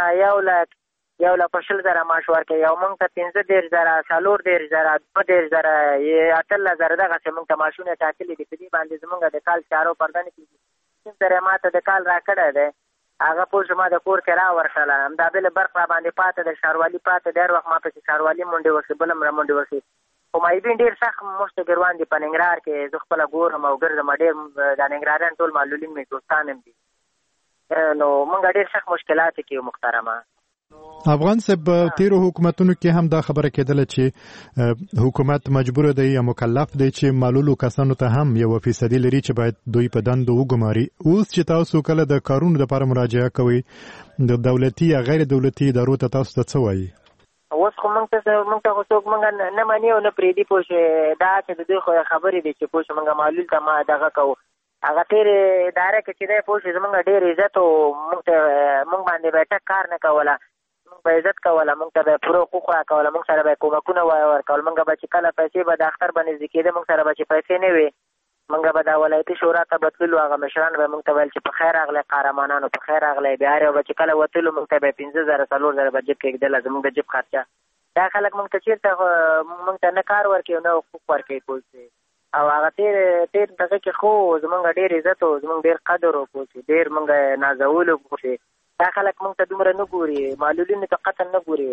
1,20,000 معاش ورکوي، یو موږ ته 15,000 14,000 22,000 18,000 دغسې موږ ته معاشونه ټاکلي دي. په دې باندې زموږ د کال چارو پرده نه کېږي. 3,000 ما ته د کال راکړی دی، هغه پوه شو ما د کور کرا ورکړله. همدا بله برق را باندې پاته د ښاروالي پاته د هر وخت ما پسې ښاروالي منډې وکړي بل هم را منډې وکړي. خو مایبین ډېر سخت موږ ته ګروان دي په ننګرهار کې. زه خپله ګورم او ګرځم، ډېر دا ننګرهاریان ټول معلولین مې دوستان هم دي. نو موږ ډېر سخت مشکلات کې یو محترمه. افغان صاحب تیرو حکومتونو کې هم دا خبره کېدله چې حکومت مجبور دی یا مکلف دی چې معلولو کسانو ته هم 1% لري چې باید دوی په دندو وګماري. اوس چې تاسو کله د کارونو لپاره مراجعه کوئ د دولتي یا غیر دولتي ادارو ته تاسو ته څه وایي؟ اوس خو موږ ته خو څوک موږ نه مني او نه پرېږدي پوه شوې. دا چې د دوی خو خبرې دي چې پوه شو موږ معلول ته ما دغه کوو. هغه تېرې اداره کې چې دی پوه شو زموږ ډېر عزت و. موږ باندې به ټک کار نه کوله، موږ به عزت کوله، موږ ته به پوره حقوق راکوله، موږ سره به کومکونه ورکول. موږ به چې کله پیسې به د اختر به نږدې کېده موږ سره به چې پیسې نه وي موږ به د ولایتي شورا ته بتللو. هغه مشران به موږ ته ویل چې په خیر راغلی قهرمانانو، په خیر راغلی. بیا هر یو به چې کله وتلو موږ ته به 15,000 4,000 به جیب کېږدله زموږ د جیب خرچه. دا خلک موږ ته چېرته موږ ته نه کار ورکوي نه حقوق ورکوي پوه شوې. او هغه تېر دغه کې خو زموږ ډېر عزت و، زموږ ډېر قدر و پوه شوې، ډېر موږ نازولو پوه شوې. دا خلک موږ ته دومره نه ګوري، معلولینو ته قتل نه ګوري.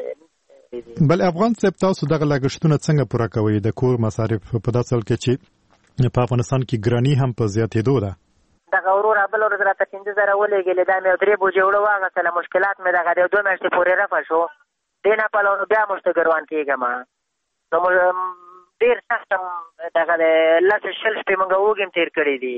بل افغان صاحب تاسو دغه لګښتونه څنګه پوره کوئ د کور مصارف په داسې حال کې چې په افغانستان کې ګراني هم په زیاتېدو ده؟ دغه وروره بله ورځ راته 15,000 ولېږلې. دا مې 3 بوجې اوړه واغېستله. مشکلات مې دغه 2 میاشتې پورې رفع شو. دې نه پلو نو بیا موږ ته ګروان کېږم. نو ډېر سخت دغه 10-20 شپې موږ وږي هم تېر کړي دي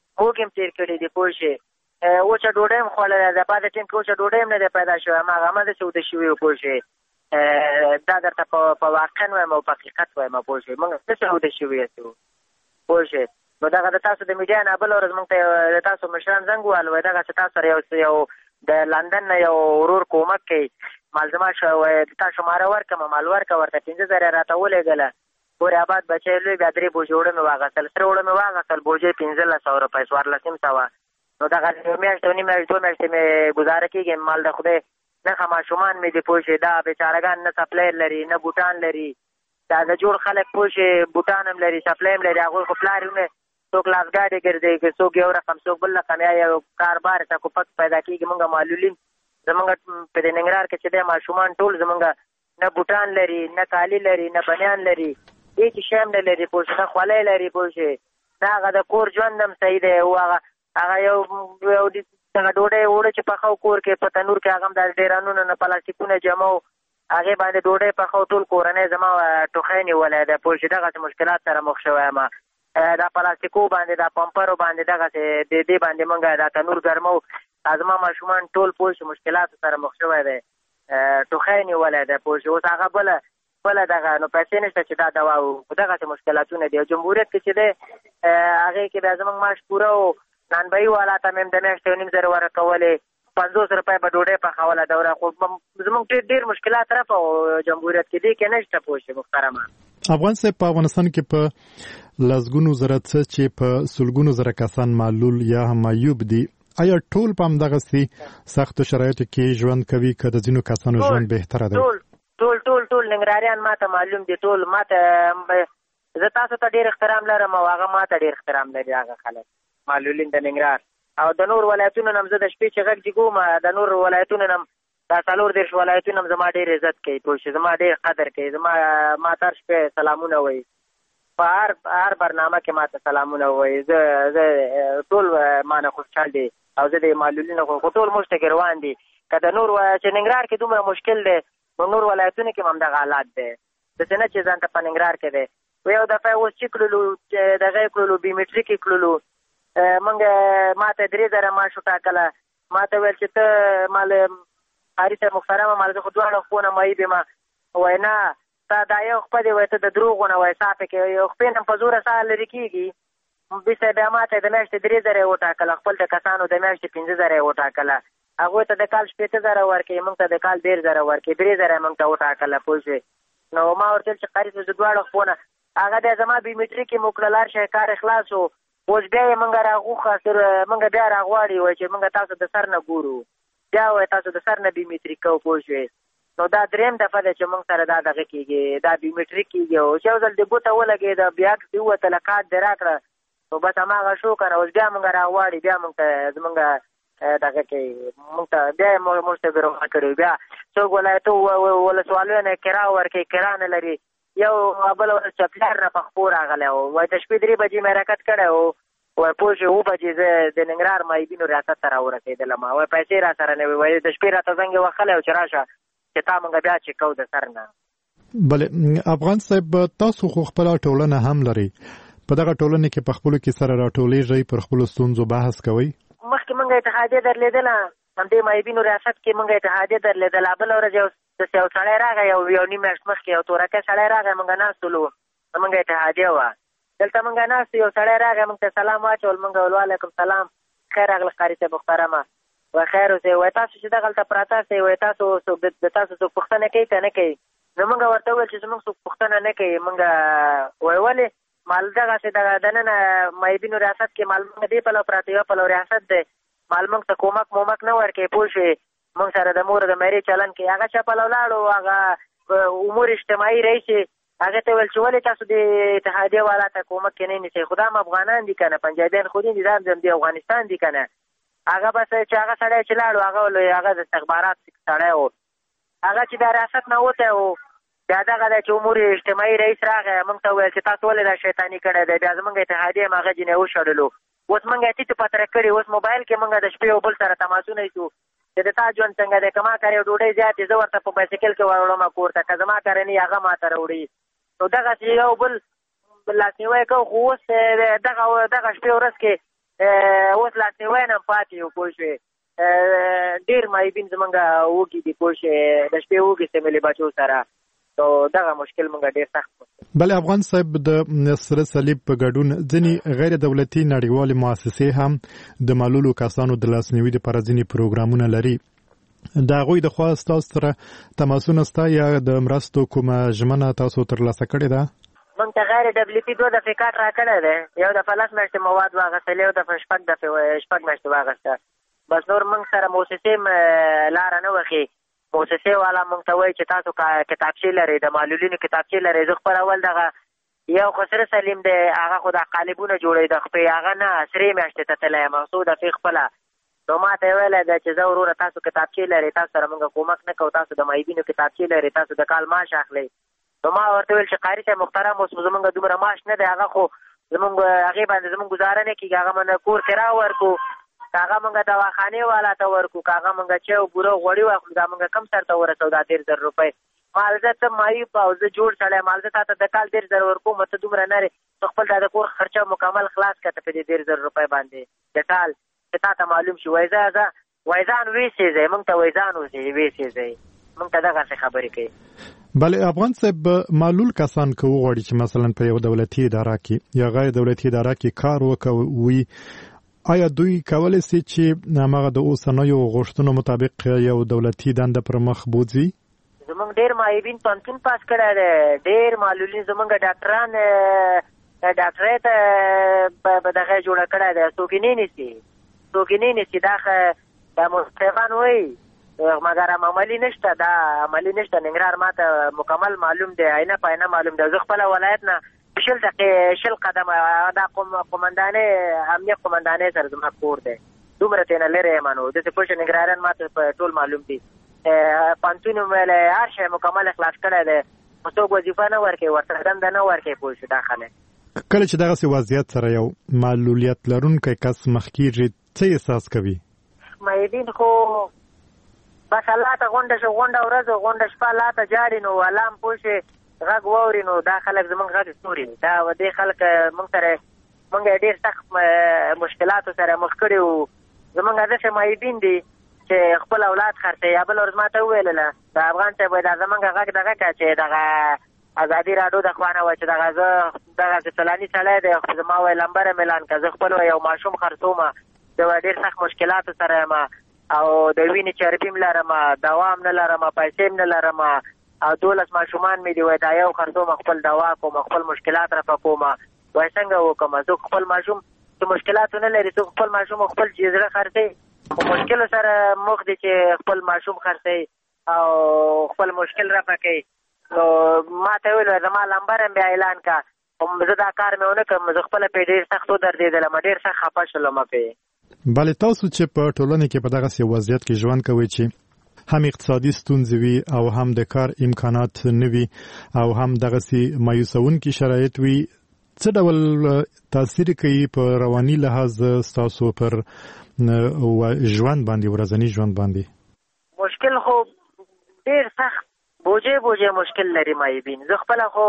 پوه شې. وچه ډوډۍ هم خوړلی ده. بعد ټیم کې وچه ډوډۍ هم نه دی پیدا شوی. هماغه همداسې اوده شوي وو پوه شوې. دا درته په واقع وایم او په حقیقت وایم پوه شوې. موږ داسې اوده شوي یو پوه شوې. نو دغه د تاسو د میډیا نه بله ورځ موږ ته د تاسو مشران زنګ ووهل وایي دغسې تاسو سره یو د لندن نه یو ورور کومک کوي مالزما د تا شماره ورکړم مال ورکړه ورته 15,000 راته ولېږله. پورې آباد بچی لوی بیا 3 بوجې اوړه مې واغېستل. سره اوړه مې واغېستل بوجې 15,000 روپۍ 14,500. نو دغه 2 میاشتې مې ګزاره کېږي. مال د خدای نښه ماشومان مې دي پوه شې. دا بېچارهګان نه سپلی لري نه بوټان لري. دا د جوړ خلک پوه شې بوټان هم لري سپلی هم لري. هغوی خو پلار یې څوک لاسګاډې ګرځي، څوک یو رقم څوک بل رقم، یا یو کاربار ته کوپک پیدا کېږي. موږ معلولین زمونږ په دې ننګرهار کې چې دی ماشومان ټول زمونږ نه بوټان لري نه کالي لري نه بنیان لري، هېڅ شی هم نه لري پوه شې. نه خولۍ لري پوه شې. نه هغه د کور ژوند هم صحیح دی. هغه یو دغه ډوډۍ اوړه چې پخو کور کې په تنور کې هغه هم د ډیرانونو نه پلاستیکونه جمع و هغې باندې ډوډۍ پخو. ټول کورنۍ زما ټوخی نیولی دی پوه شې. دغسې مشکلات سره مخ شوی یم. دا پلاستیکو باندې دا پمپرو باندې دغسې د دې باندې مونږ دا تنور ګرمو. زما ماشومان ټول پوه شي مشکلاتو سره مخ شوی دی. ټوخی نیولی دی پوه شي. اوس هغه بله بله دغه نو پیسې نشته چې دا دوا و دغسې مشکلاتونه دي. جمهوریت کې چې دی هغې کې بیا زموږ معاش پوره و نانبایي والا ته مې هم د میاشتې 9,500 ورکولې 50 روپۍ به ډوډۍ پخوله دوره. خو زموږ ډېر مشکلات رفع و جمهوریت کې دی کې نشته پوه شي محترمه. افغان صاحب په افغانستان کې په لسګونو زره څه چې په سلګونو زره کسان معلول یا هم معیوب دي، آیا ټول په همدغسې سختو شرایطو کې ژوند کوي که د ځینو کسانو ژوند بهتره دی؟ ټول ننګرهاریان ماته معلوم دي. ټول ماته زه تاسو ته ډېر احترام لرم او هغه ماته ډېر احترام لري هغه خلک معلولین د ننګرهار او د نور ولایتونو نه هم زه د شپې چې غږ جګوم د نور ولایتونو نه هم دا 40 ولایتونه هم زما ډېر عزت کوي پوه شي زما ډېر قدر کوي ما تر شپې سلامونه وایي په هر برنامه کې ماته سلامونه وایي. زه ټول مانه خوشحال دي او زه د معلولینو خو ټول موږ ته روان دي. که د نور چې ننګرهار کې دومره مشکل دی نو نور ولایتونو کې هم دغه حالات دی. داسې نه چې ځان ته په ننګرهار کې دی. یو دفعه اوس چې کړلو دغه یې کړلو بیومیټریک یې کړلو موږ ماته 3,000 معاش وټاکله. ماته ویل چې ته مال قاري صاحب محترمه مال زه خو دواړه خپونه معیب یم. وایي نه تا دا یو خپه دی وایي ته د دروغو نه وایي ساه پکې یو خپې نه په زوره ساه لرې کېږي. بیسه بیا ماته د میاشتې 3,000 یې وټاکله. خپل د کسانو د میاشتې 15,000 یې وټاکله. هغوی ته د کال 15,000 ورکوي موږ ته د کال 13,000 ورکوي 3,000 موږ ته وټاکله پوه شوې. نو ما ورته ویل چې قاري صاحب زه دواړه خپونه هغه بیا زما بیومیټریک یې مو کړل هر شی کار خلاص و. اوس بیا یې موږ موږ بیا راغواړي وایي چې موږ تاسو د سر نه ګورو بیا وایي تاسو د سر نه بیومیټریک کوو پوه شوې. نو دا درېیم دفعه ده چې موږ سره دا دغه کېږي دا بیومیټریک کېږي. اوس یو ځل د ګوته ولګېد بیا دې ووتله کارت دې راکړه نو بس هماغه شو که نه. اوس بیا موږ راغواړي بیا موږ ته زموږ دغه کوي موږ ته بیا یې موږ ته بیروغه کړي. بیا څوک ولایتو ولسوالیو نه کرا ورکوي کرا نه لري. یو بل ورځ چپلار نه په خپو راغلی و وایي د شپې 3 بجې مې حرکت کړی و وایي پوه شوې 7 بجې زه د ننګرهار معیبینو ریاست ته راورسېدلم. وایي پیسې را سره نه وي وایي د شپې راته زنګ یې وهلی و چې راشه چې تا موږ بیا چې کوو د سر نه. بله افغان صاحب تاسو خو خپله ټولنه هم لرئ. په دغه ټولنه کې په خپلو کې سره راټولېږئ پر خپلو ستونزو بحث کوئ؟ مخکې موږ اتحادیه درلېدله همدې معیبینو ریاست کې موږ اتحادیه درلېدله. بله ورځ یو سړی راغی یو نیم میاشت مخکې یو تورکی سړی راغی موږ ناستولو موږ اتحادیه وه دلته موږ ناست یو سړی راغی موږ ته سلام واچول موږ وعلیکم سلام خیر راغله قاري صاحب محترمه وایي خیر اوسئ وایي تاسو چې دغلته پراته سئ وایي تاسو د تاسو څوک پوښتنه کوي که نه کوي. نو موږ ورته وویل چې زموږ څوک پوښتنه نه کوي. موږ وایي ولې مال دغسې دننه معیبینو ریاست کې مال موږ دې پلو پراته یو پلو ریاست دی مال موږ ته کومک نه ورکوي پوه شوې. موږ سره د مور د مېرې چلن کې هغه چا پلو لاړو هغه امور اجتماعي رئیس هغه ته ویل چې ولې تاسو د اتحادیه والا ته کومک کې نه نیسئ. خو دا هم افغانان دي که نه پنجابیان خو دي دا هم د افغانستان دي که نه. هغه بس چې هغه سړی چې لاړو هغه د استخبارات سړی و هغه چې د ریاست نه وتی و بیا دغه دی چې امور اجتماعي رئیس راغی موږ ته وویل چې تاسو ولې دا شیطاني کړی دی. بیا زموږ اتحادیه هم هغه جینۍ وشړلو. اوس موږ یې ټیټو پتره کړي. اوس موبایل کې موږ د شپې یو بل سره تماسونه ایسو چې د تا ژوند څنګه دی که ما کار یو ډوډۍ زیاتې زه ورته په بایسکل کې وروړم کور ته که زما کار نه هغه ما ته راوړي. نو دغسې یو بل لاسنیوی کوو. خو اوس دغه شپې ورځ کې اوس لاسنیوی نه هم پاتې یو پوه شوې. ډېر معیبین زمونږ وږي دي پوه شوې د شپې وږي سملي بچو سره. نو دغه مشکل مونږ ډېر سخت. بله افغان صاحب د سره صلیب په ګډون ځینې غیر دولتي نړیوالې مؤسسې هم د معلولو کسانو د لاسنیوي دپاره ځینې پروګرامونه لري. د هغوی د خوا ستاسو سره تماسونه شته یا د مرستو کومه ژمنه تاسو ترلاسه کړې ده؟ موږ ته غیر WP 2 دفعې کارت راکړی دی. یو دفعه 10 میاشتې مواد واخیستل یو دفعه 6 میاشتې واخیسته. بس نور موږ سره موسسې لاره نه وښي. موسسې والا موږ ته وایي چې تاسو کتابچې لرئ د معلولینو کتابچې لرئ. زه خپل اول دغه یو خسره سلیم دی هغه خو د قالبونه جوړوي د خپې هغه نه 3 میاشتې ته تللی یم څو دفعې خپله. نو ما ته یې ویلی ده چې زه وروره تاسو کتابچې لرئ تاسو سره موږ کومک نه کوو تاسو د معیبینو کتابچې لرئ تاسو د کال معاش اخلئ. نو ما ورته ویل چې قاري صاحب محترم اوس زمونږ دومره معاش نه دی هغه خو زمونږ هغې باندې زمونږ ګزاره نه کېږي. هغه موږ کور کرا ورکو که هغه موږ دواخانې والا ته ورکو که هغه موږ چې بوره غوړي واخلو دا موږ کم سر ته ورسو دا 13,000 روپۍ. مالزه ته معیب او زه جوړ سړی مالزه تا ته د کال 13,000 ورکوم ته دومره نه لرې ته خپل دا د کور خرچه مکمل خلاص کړه په دې 13,000 روپۍ باندې د کال چې تا ته معلوم شي. وایي وایي ځان ویسېځئ موږ ته وایي ځان ویسېځئ موږ ته دغسې خبرې کوي. بله افغان صاحب معلول کسان که وغواړي چې مثلا په یو دولتي اداره کې یا غیر دولتي اداره کې کار وکوي آیا دوی کولی شي چې هغه د اوسنیو غوښتنو مطابق یو دولتي دنده پر مخ بوځي؟ زمونږ ډېر معیبین پوهنتون پاس کړی دی، ډېر معلولین زمونږ ډاکټران ډاکټرۍ ته دغه جوړه کړی دی، څوک یې نه نیسي. دا مستعفان وایي مګر عملي نشته، دا عملي نشته. ننګرهار ماته مکمل معلوم دی، عینه په عینه معلوم دی. زه خپله ولایت نه 20 قدمه دا قومندانۍ امنیت قومندانۍ سره زما کور دی، دومره ترېنه لرې یم نو داسې پوه شه ننګرهاریان ماته په ټول معلوم دي. پوهنتون یې ویلی هر شی مکمل اخلاص کړی دی، خو څوک وظیفه نه ورکوي، ورسره دنده نه ورکوي. پوه شو دا خلک کله چې دغسې وضعیت سره یو معلولیت لرونکی کس مخ کېږي څه احساس کوي؟ معیدین خو بس الله ته غونډه شو، غونډه ورځ غونډه شپه الله ته جاړي نو الله پوه شي غږ واوري نو دا خلک زمونږ غږ ستوري. دا دې خلک مونږ سره مونږ ډېر سخت مشکلاتو سره مخ کړي وو. زمونږ داسې معیدین دي چې خپل اولاد خرڅوي. یا بله ورځ ما ته وویلله د افغان صاحب وایي دا زمونږ غږ دغه کړه چې دغه ازادي راډیو د خوا نه وایي چې دغه زه دغسې فلاني سړی دی، خو زما وایي لمبره مې اعلان کړه، زه خپل یو ماشوم خرڅوم، زه ډېر سخت مشکلاتو سره یم او د وینې چربي م لرم، دوا هم نه لرم، پیسې هم نه لرم او 12 ماشومان مې دي. وایي دا یو خرڅوم، خپل دوا کوم، خپل مشکلات رفع کوم. وایي څنګه وکړم؟ څوک خپل ماشوم چې مشکلاتو نه لري، څوک خپل ماشوم خپل زړه خرڅوي، خو مشکلو سره مخ دي چې خپل ماشوم خرڅوي او خپل مشکل رفع کوي. نو ما ته ویل زما لمبر هم بیا اعلان کا، زه دا کار مې ونه کړم، زه خپله پرې ډېر سخت ودرېدلم، ډېر سخت خفه شولم پرې. بله تاسو چې په ټولنه کې په دغسې وضعیت کې ژوند کوئ چې هم اقتصادي ستونزې وي او هم د کار امکانات نه وي او هم دغسې مایوسونکي شرایط وي، څه ډول تاثیر کوي په رواني لحاظ ستاسو پر ژوند باندې، ورځني ژوند باندې؟ مشکل خو ډېر سخت بوجې مشکل لري معیبین. زه خپله خو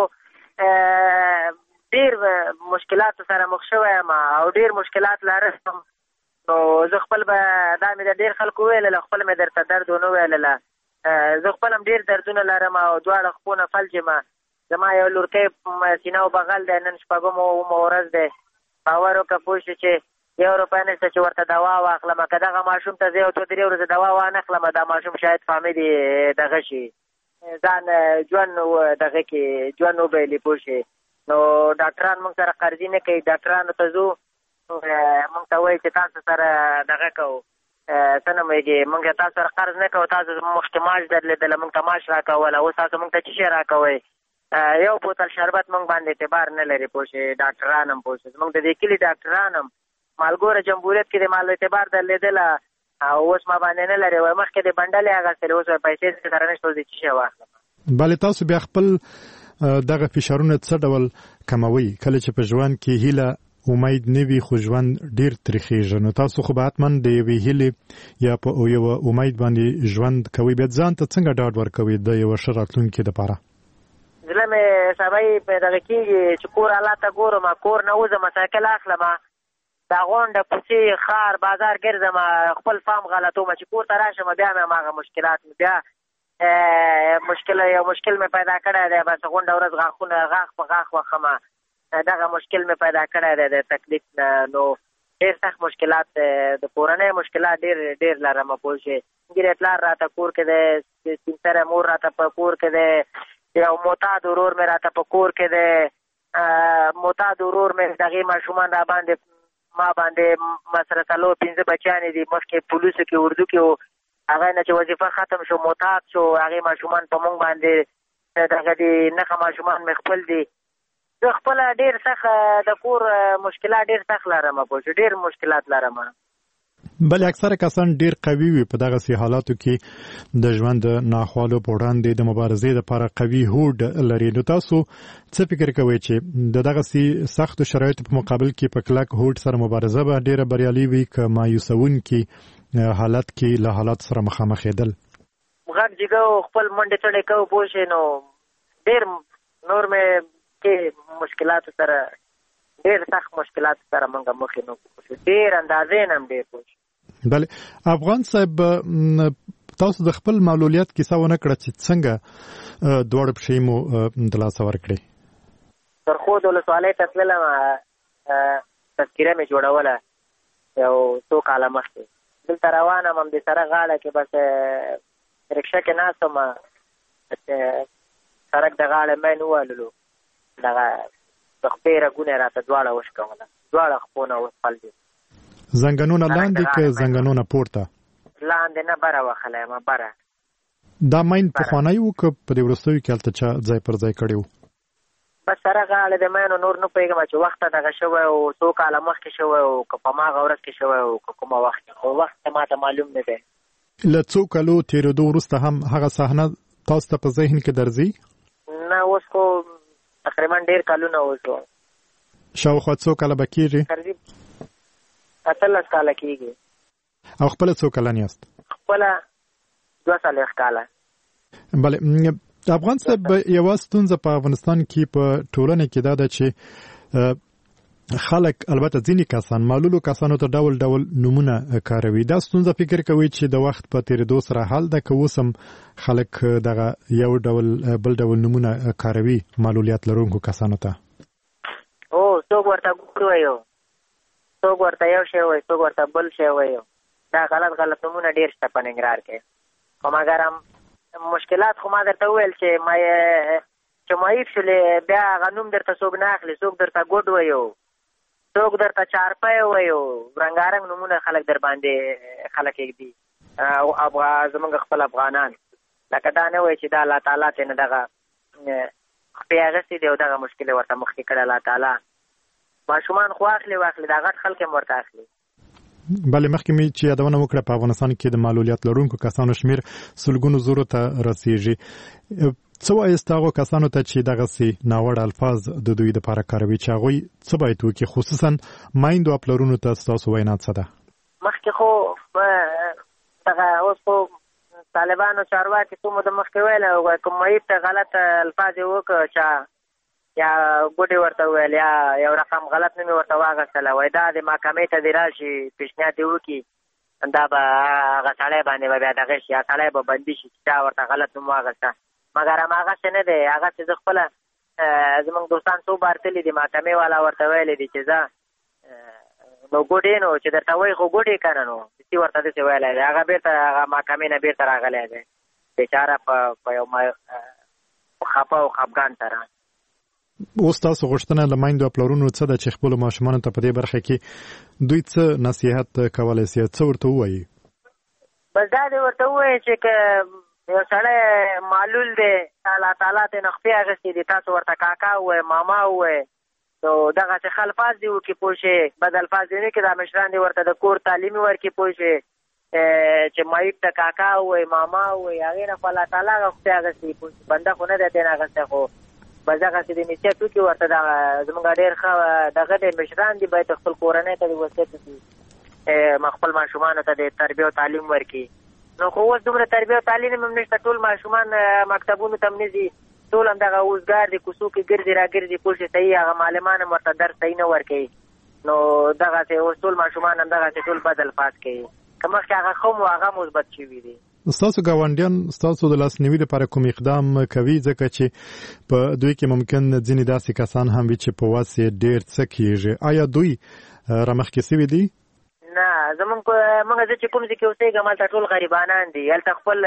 ډېر مشکلاتو سره مخ شوی یم او ډېر مشکلات لرم. نو زه خپل به دا مې د ډېر خلکو ویلله، خپل مې درته درد ونه ویلله. زه خپل هم ډېر دردونه لرم او دواړه خپونه فلج یم. زما یو لورکی سینه او بغل دی، نن شپږمه ورځ دی. باور وکړه پوه شو چې 1 روپۍ نشته چې ورته دوا واخلم. که دغه ماشوم ته زه یو 2-3 ورځې دوا وانخلم، دا ماشوم شاید فامیل دغه شي، ځان ژوند دغه کې ژوند وبایلي پوه شي. نو ډاکټران موږ سره قرضي نه کوي، ډاکټرانو ته ځو موږ ته وایي چې تاسو سره دغه کوو څه نومېږي، موږ تاسو سره قرض نه کوو، تاسو مخکې معاش درلېدله، موږ ته معاش راکوله، اوس تاسو موږ ته څه شی راکوئ؟ یو بوتل شربت موږ باندې اعتبار نه لري پوه شي. ډاکټران هم پوه شي زموږ د دې کلي ډاکټران هم مالګوره جمهوریت کې د مال اعتبار درلېدله او اوس ما باندې نه لري. وایي مخکې د بنډلې اخیستلې، اوس پیسې سره نشته، اوس د څه شی واخلم؟ بله تاسو بیا خپل دغه فشارونه څه ډول کموي کله چې په ژوند کې هیله امید نه وي خو ژوند ډېر تریخېږي؟ نو تاسو خو به حتما د یوې هیلې یا په یوه امید باندې ژوند کوئ، بیا ځان ته څنګه ډاډ ورکوئ د یوه ښه راتلونکي دپاره؟ زړه مې سبا په دغه کېږي چې کور الله ته ګورم، کور نه وځم، سایکل اخلم، دا غونډه کوڅې ښار بازار ګرځم، خپل فام غلطوم چې کور ته راشم بیا مې هماغه مشکلات بیا یو مشکل مې پیدا کړی دی. بس غونډه ورځ غاښونه غاښ په غاښ وخم، دغه مشکل مې پیدا کړی دی د تکلیف نه. نو ډېر سخت مشکلات د کورنۍ مشکلات ډېر لرم پوه شې. ګیرې پلار راته کور کې دی، سپین سره مور راته په کور کې دی، یو معتاد ورور مې راته په کور کې دی. معتاد ورور مې دغې ماشومان را باندې ما باندې سره 4-5 بچیانې دي، مخکې پولیسو کې اردو کې و، هغه نه چې وظیفه ختم شو معتاد شو، هغې ماشومان په مونږ باندې دغه دي نښه ماشومان مې خپل دي. زه خپله ډېر سخت د کور مشکلات ډېر سخت لرم پوه شو، ډېر مشکلات لرم. بلې اکثره کسان ډېر قوي وي په دغسې حالاتو کې د ژوند د ناخوالو په وړاندې د مبارزې لپاره قوي هوډ لري. نو تاسو څه فکر کوئ چې د دغسې سختو شرایطو په مقابل کې په کلک هوډ سره مبارزه به ډېره بریالي وي که مایوسونکي حالت کې له حالات سره مخامخېدل؟ غږ جګو خپل منډې چړې کوو پوه شئ. نو ډېر نور مې کې مشکلاتو سره ډېر سخت مشکلاتو سره موږ مخې نو ډېر اندازې نه هم ډېر پوه شئ. بله افغان صاحب تاسو د خپل معلولیت کیسه ونه کړه چې څنګه دواړه پښې مو د لاسه ورکړې؟ سرخود ولسوالۍ ته تللم، تذکیره مې جوړوله یو څو کاله مخکې. دلته روان یم همدې سره غاړه کې، بس رکشه کې ناست وم، سړک د غاړې مین ووهللو، دغه د خپې رګونه یې راته دواړه وشکوله، دواړه خپونه وسپل دي. زنګنونه لاندې که زنګنونه پورته؟ لاندې نه، بره وهلی یم، بره. دا مین پخوانی و که په دې وروستیو کې هلته چا ځای پر ځای کړی و؟ بس سره غاړې د مینو نور نه پوهېږم چې وخت دغه شوی و، څو کاله مخکې شوی و، که په هماغه ورځ کې شوی و، که کومه وخت کې، خو وخت ما ته معلوم نه دی. له څو کالو تېرېدو وروسته هم هغه صحنه تاسو ته په ذهن کې درځي؟ نه، اوس خو تقریبا ډېر کلونه اوس و. شاوخوا څو کاله به کېږي؟ 18 کاله کېږي. او خپله څو کلن یاست؟ خپله 42 کاله. بله، افغان صاحب یوه ستونزه په افغانستان کې په ټولنه کې دا ده چې خلک، البته ځینې کسان، معلولو کسانو ته ډول ډول نومونه کاروي. دا ستونزه فکر کوي چې د وخت په تېرېدو سره حل ده، که اوس هم خلک دغه یو ډول بل ډول نومونه کاروي معلولیت لرونکو کسانو ته؟ څوک ورته ګور وایو، څوک ورته یو شی وایي، څوک ورته بل شی وایو. دا غلط نومونه ډېر شته په ننګرهار کې. خو مګر هم مشکلات خو ما درته وویل چې معیب شولې، بیا هغه نوم درته څوک نه اخلي، څوک درته ګوډ وایو، څوک درته چارپی وایو، رنګارنګ نومونه خلک در باندې خلک ایږدي. او زمونږ خپل افغانان لکه دا نه وایي چې دا الله تعالی ته نه دغه خپې اخیستې دی او دغه مشکل ورته مخکې کړی الله تعالی. ماشومان خو اخلي واخلي، دا غټ خلک هم ورته اخلي. بله، مخکې مې چې یادونه وکړه په افغانستان کې د معلولیت لرونکو کسانو شمیر سلګونو زرو ته رسیږي. څه وایست هغو کسانو ته چې دغسې ناوړه الفاظ د دوی دپاره کاروي، چې هغوی څه باید وکړي، خصوصا میندو او پلرونو ته ستاسو وینا څه ده؟ مخکې خو دغه اوس خو طالبانو چارواکي څو موده مخکې ویلی و، که معیب ته غلط الفاظ یې وکړه، چا یا ګوډې ورته وویل یا یو رقم غلط نوم یې ورته واخیستله، وایي دا د محکمې ته دې راشي، پیشنهاد دې وکړي، دا به هغه سړی باندې به بیا دغه شي، یا سړی به بندي شي چې چا ورته غلط نوم واخیسته. مګر هماغسې نه دی، هغسې زه خپله زمونږ دوستان څو بار تللي دي، محکمې والا ورته ویلی دي چې زه نو ګوډې نو چې درته وایي خو ګوډې که نه، نو داسې ورته داسې ویلی دی. هغه بېرته هغه محکمې نه بېرته راغلی دی بېچاره په یو خفه او خفګان سره. اوس تاسو غوښتنه له میندو او پلرونو څه ده چې خپلو ماشومانو ته په دې برخه کې دوی څه نصیحت کولی سي، څه ورته ووایي؟ بس دا دې ورته ووایي چې که یو سړی معلول دی، الله تعالی ته نه خپې اخیستې دي، تاسو ورته کاکا ووایئ، ماما ووایئ، نو دغسې ښه الفاظ دې وکړي، پوه شئ، بد الفاظ دې نه کړي. دا مشران دې ورته د کور تعلیمي ورکړي، پوه شئ، چې معیب ته کاکا ووایئ، ماما ووایئ، هغې نه خو الله تعالی هغه خپې اخیستې، پوه شئ، بنده خو نه دی ته نه اخیستی، خو بس دغسې د نصیحت وکړي ورته. زمونږ ډېر ښه دغه دی مشران دي، باید خپل کورنۍ ته دې وصیت وکړي، خپل ماشومانو ته د تربیه او تعلیم ورکړي. نو خو اوس دومره تربیه او تعلیم هم نشته، ټول ماشومان مکتبونو ته هم نه ځي، ټول هم دغه اوزګار دي، کوڅو کې ګرځي را ګرځي، پوه شي، صحیح هغه معلمان هم ورته درس صحیح نه ورکوي. نو دغسې اوس ټول ماشومان هم دغسې ټول بد الفاظ کوي، که مخکې هغه ښه مو هغه مثبت شوي دي. ستاسو ګاونډیان ستاسو د لاسنیوي لپاره کوم اقدام کوي؟ ځکه چې په دوی کې ممکن ځینې داسې کسان هم وي چې په وس یې ډېر څه کېږي. آیا دوی رامخکې سوي دي؟ نه، زمونږ زه چې کوم ځای کې اوسېږم هلته ټول غریبانان دي. هلته خپل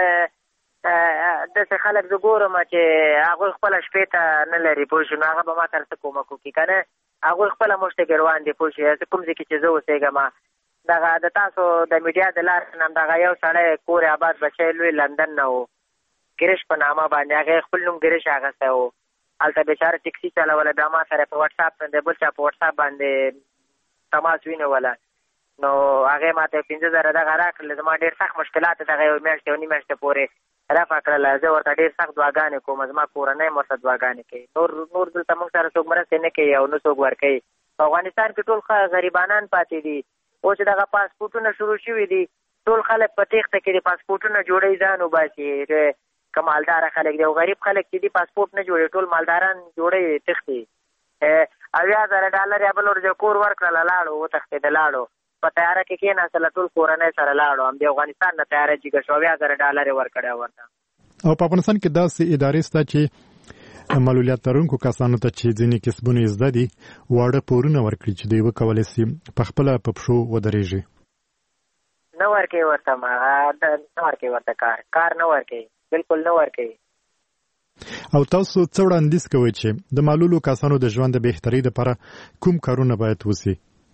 داسې خلک زه ګورم چې هغوی خپله شپې ته نه لري، پوه شو، نو هغه به ما سره څه کومک وکړي که نه، هغوی خپله مشته ګروان دي، پوه شو. کوم ځای کې چې زه اوسېږم دغه د تاسو د میډیا د لارې نه دغه یو سړی کور آباد بچی لوی لندن نه و، ګرش په نامه باندې، هغې خپل نوم ګرش اخیستی و، هلته بېچاره ټکسي چلوله، بیا ما سره په وټساپ د بل چا په وټساپ باندې تماس ونیوله، نو هغې ما ته 15,000 دغه راکړل. زما ډېر سخت مشکلات دغه یو میاشت یو نیم میاشتې پورې رفع کړله. زه ورته ډېر سخت دعاګانې کوم، زما کورنۍ هم ورته دعاګانې کوي. نور دلته موږ سره څوک مرستې نه کوي او نه څوک ورکوي. په افغانستان کې ټول غریبانان پاتې دي. اوس چې دغه پاسپورټونه شروع شوي دي، ټول خلک په تېښته کې دي، پاسپورټونه جوړوي ځان وباسي، که مالداره خلک دي او غریب خلک چې دي پاسپورټ نه جوړوي، ټول مالداران جوړوي تښتي. $80,000 یا بل ورځ کور ورکړله، لاړو وتښتېده، لاړو. په تیاره کې کېناستل ټول کورنۍ سره لاړو هم د افغانستان نه تیاره جګه شو $20,000 ورکړی ورته. او په افغانستان کې داسې ادارې شته چې معلولیت لرونکو کسانو ته چې ځینې کسبونه یې زده دي واړه پورونه ورکړي چې دوی وکولی سي په خپله په پښو ودرېږي. نه ورکوي ورته نه ورکوي ورته کار نه ورکوي، بلکل نه ورکوي. او تاسو څه وړاندیز کوئ چې د معلولو کسانو د ژوند د بهترۍ لپاره کوم کارونه باید وسي؟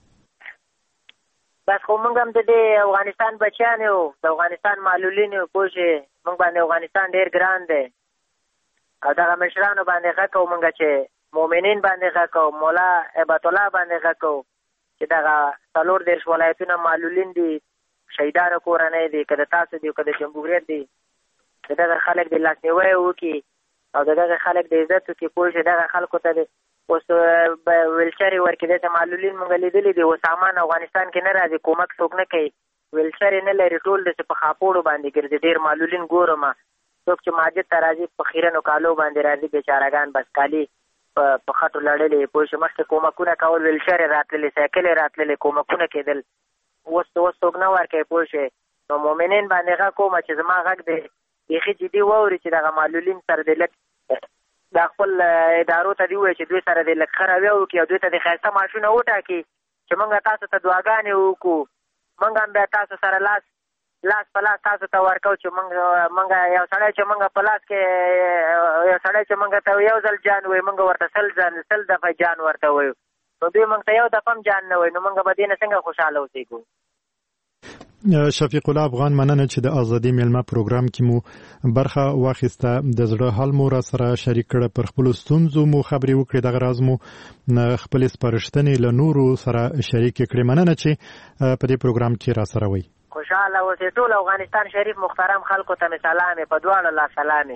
بس خو موږ هم د دې افغانستان بچیان یو، د افغانستان معلولین یو، پوه شې موږ باندې افغانستان ډېر ګران دی او دغه مشرانو باندې غږ کوو موږ چې مؤمنین باندې غږ کوو، مولا هیبت الله باندې غږ کوو چې دغه 4 ولایتونه معلولین دي، شهیدانو کورنۍ دي، که د تاسو دي که د جمهوریت دي، د دغه خلک د لاسنیوی وکړي او د دغه خلک د عزت وکړي. پوه شې دغه خلکو ته اوس ویلچرې ورکړي. داسې معلولین موږ لیدلي دي اوس سامان افغانستان کې نه راځي، کومک څوک نه کوي، ویلچرې نه لري، ټول داسې په خاپوړو باندې ګرځي. ډېر معلولین ګورم څوک چې ماجد ته راځي په خیرنو کالو باندې راځي، بېچارهګان بس کالي په خټو لړلې. پوه شې مخکې کومکونه کول، ویلچرې راتللې، سایکلې راتللې، کومکونه کېدل، اوس څوک نه ورکوي. پوه شې نو مؤمنین باندې غږ کوم چې زما غږ دی بیخي جدي واوري چې دغه معلولین سره د لږ دا خپل ادارو ته دی وایي چې دوی سره د لږ ښه رویه وکړي او دوی ته د ښایسته معاشونه وټاکي چې موږ تاسو ته دعاګانې وکړو، موږ هم بیا تاسو سره لاس په لاس تاسو ته ورکوو چې موږ یو سړی چې موږ په لاس کې یو سړی چې موږ ته یو ځل جان وایي موږ ورته 100 دفعه جان ورته وایو، نو دوی موږ ته یو دفعه هم جان نه وایي، نو موږ به دې نه څنګه خوشحاله اوسېږو. شفیق الله افغان، مننه چې د ازادي میلمه پروګرام کې مو برخه واخیسته، د زړه حال مو را سره شریک کړه، پر خپل ستونزو مو خبرې وکړې، دغه راز مو خپل سپارښتنې له نورو سره شریک کړې. مننه چې په دې پروګرام کې را سره وئ. خوشاله اوسئ. ټول افغانستان شریف محترم خلکو ته مې سلام په دواړو لا سلام.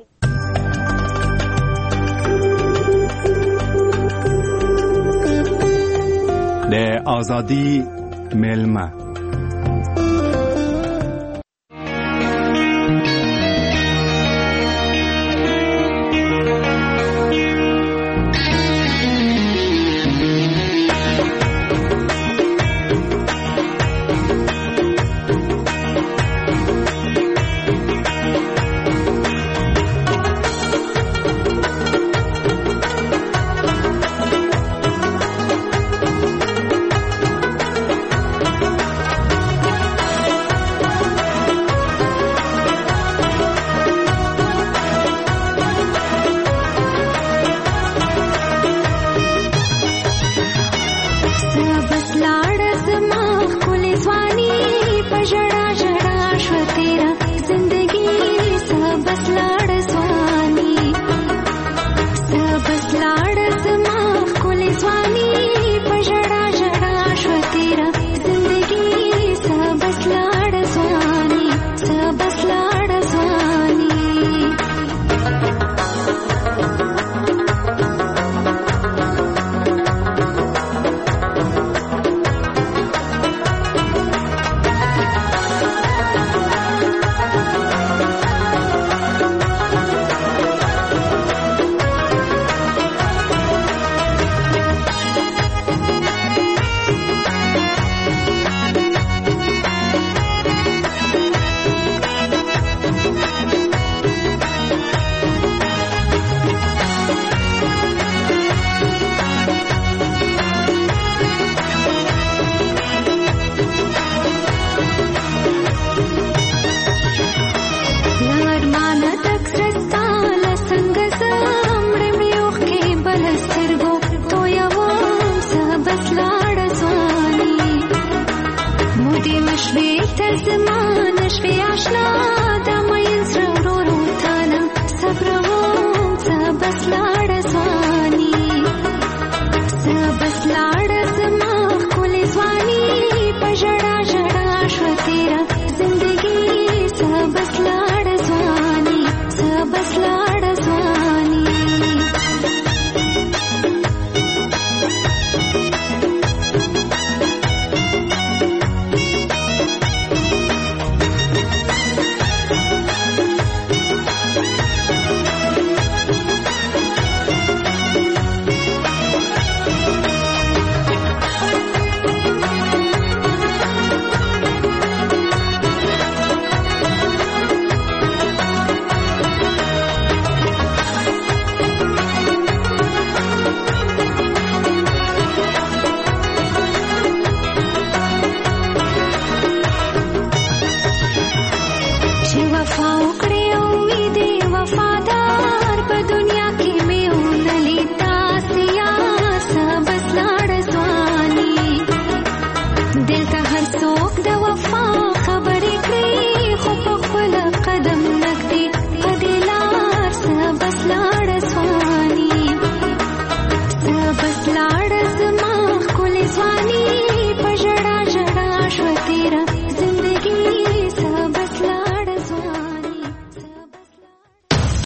د ازادي میلمه